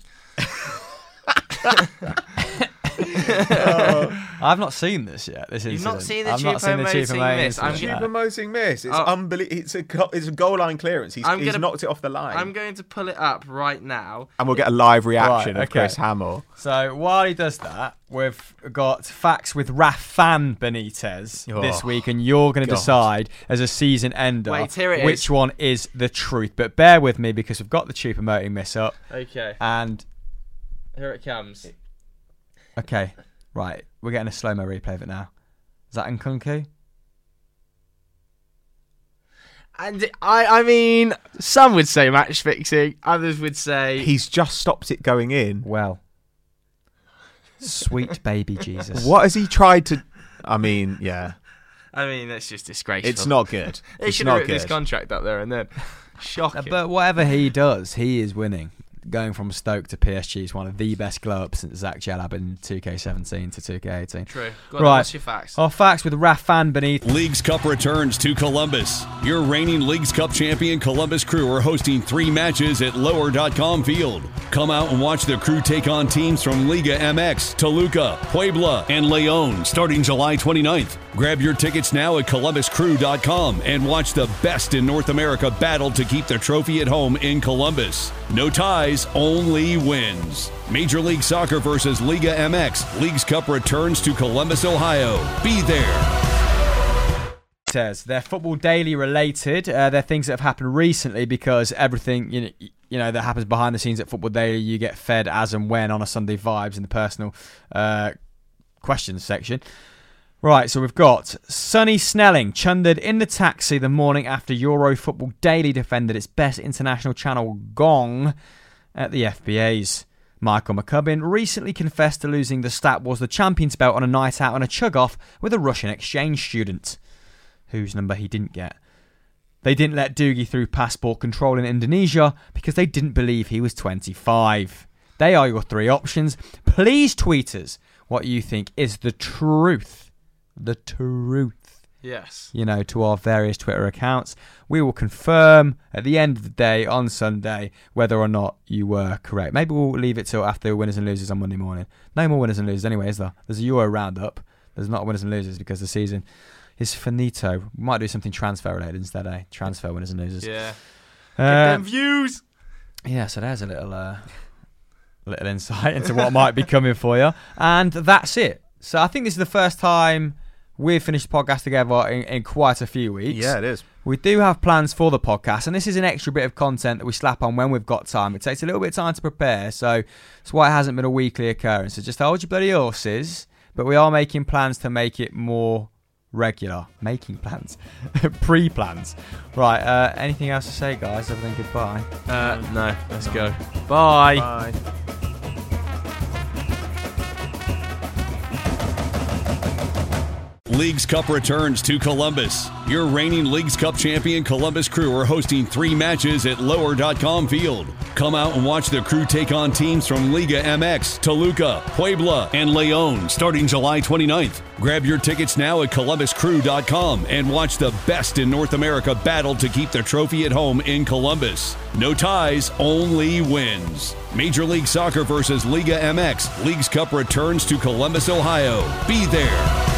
[SPEAKER 5] oh. I've not seen this yet. This
[SPEAKER 6] You've
[SPEAKER 5] incident.
[SPEAKER 6] not seen the
[SPEAKER 5] I've not seen the
[SPEAKER 6] Choupo-Moting
[SPEAKER 5] Choupo-Moting
[SPEAKER 6] miss. I'm
[SPEAKER 5] incident.
[SPEAKER 6] gonna-
[SPEAKER 4] Choupo-Moting miss. It's
[SPEAKER 6] Oh.
[SPEAKER 4] unbelievable. It's a go- it's a goal line clearance. He's,
[SPEAKER 6] I'm
[SPEAKER 4] he's
[SPEAKER 6] gonna-
[SPEAKER 4] knocked it off the line,
[SPEAKER 6] I'm going to pull it up right now.
[SPEAKER 4] and we'll get a live reaction
[SPEAKER 5] Right,
[SPEAKER 4] of
[SPEAKER 5] okay.
[SPEAKER 4] Chris Hamill.
[SPEAKER 5] So while he does that, we've got facts with Rafan Benitez
[SPEAKER 4] Oh,
[SPEAKER 5] this week, and you're going to
[SPEAKER 4] God.
[SPEAKER 5] decide as a season ender
[SPEAKER 6] Wait, here it
[SPEAKER 5] which
[SPEAKER 6] is.
[SPEAKER 5] one is the truth. But bear with me because we've got the Choupo-Moting miss up,
[SPEAKER 6] Okay,
[SPEAKER 5] and
[SPEAKER 6] here it comes.
[SPEAKER 5] okay, right, we're getting a slow-mo replay of it now. Is that Nkunku?
[SPEAKER 6] And I, I mean, some would say match fixing. Others would say
[SPEAKER 4] He's just stopped it going in.
[SPEAKER 5] Well, sweet baby Jesus.
[SPEAKER 4] What has he tried to? I mean, yeah,
[SPEAKER 6] I mean, that's just disgraceful.
[SPEAKER 4] it's not good.
[SPEAKER 6] They
[SPEAKER 4] It's
[SPEAKER 6] should have
[SPEAKER 4] not
[SPEAKER 6] written
[SPEAKER 4] good.
[SPEAKER 6] his contract up there and then. Shocking.
[SPEAKER 5] But whatever he does, he is winning. Going from Stoke to P S G is one of the best glow-ups since Zach Jalab in two K seventeen to two K eighteen.
[SPEAKER 6] True. Go on,
[SPEAKER 5] Right.
[SPEAKER 6] what's your facts?
[SPEAKER 5] Our facts with Rafan Benitez.
[SPEAKER 1] Leagues Cup returns to Columbus. Your reigning Leagues Cup champion Columbus Crew are hosting three matches at lower dot com Field. Come out and watch the Crew take on teams from Liga M X, Toluca, Puebla, and León starting July twenty-ninth. Grab your tickets now at columbus crew dot com and watch the best in North America battle to keep the trophy at home in Columbus. No ties, only wins. Major League Soccer versus Liga M X. Leagues Cup returns to Columbus, Ohio. Be there.
[SPEAKER 5] Says they're football daily related. Uh, they're things that have happened recently because everything you know, you know that happens behind the scenes at Football Daily, you get fed as and when on a Sunday Vibes in the personal uh, questions section. Right, so we've got Sonny Snelling chundered in the taxi the morning after Euro Football Daily defended its best international channel Gong at the F B A's. Michael McCubbin recently confessed to losing the Stat Wars the Champions belt on a night out on a chug-off with a Russian exchange student, whose number he didn't get. They didn't let Doogie through passport control in Indonesia because they didn't believe he was twenty-five. They are your three options. Please tweet us what you think is the truth. The truth.
[SPEAKER 6] Yes.
[SPEAKER 5] You know, to our various Twitter accounts. We will confirm at the end of the day on Sunday whether or not you were correct. Maybe we'll leave it till after winners and losers on Monday morning. No more winners and losers anyway, is there? There's a Euro roundup. There's not winners and losers because the season is finito. We might do something transfer related instead, eh? Transfer winners and losers.
[SPEAKER 6] Yeah.
[SPEAKER 5] Uh,
[SPEAKER 6] Get them views.
[SPEAKER 5] yeah, so there's a little uh, little insight into what might be coming for you. And that's it. So I think this is the first time we've finished the podcast together in, in quite a few weeks.
[SPEAKER 4] Yeah, it is.
[SPEAKER 5] We do have plans for the podcast, and this is an extra bit of content that we slap on when we've got time. It takes a little bit of time to prepare, so that's why it hasn't been a weekly occurrence. So just hold your bloody horses, but we are making plans to make it more regular. Making plans. Pre-plans. Right, uh, anything else to say, guys, other than goodbye?
[SPEAKER 6] Uh, no, let's go. Bye.
[SPEAKER 4] Bye.
[SPEAKER 1] Leagues Cup returns to Columbus. Your reigning Leagues Cup champion Columbus Crew are hosting three matches at lower dot com Field. Come out and watch the Crew take on teams from Liga M X, Toluca, Puebla, and León starting July twenty-ninth. Grab your tickets now at columbus crew dot com and watch the best in North America battle to keep the trophy at home in Columbus. No ties, only wins. Major League Soccer versus Liga M X. Leagues Cup returns to Columbus, Ohio. Be there.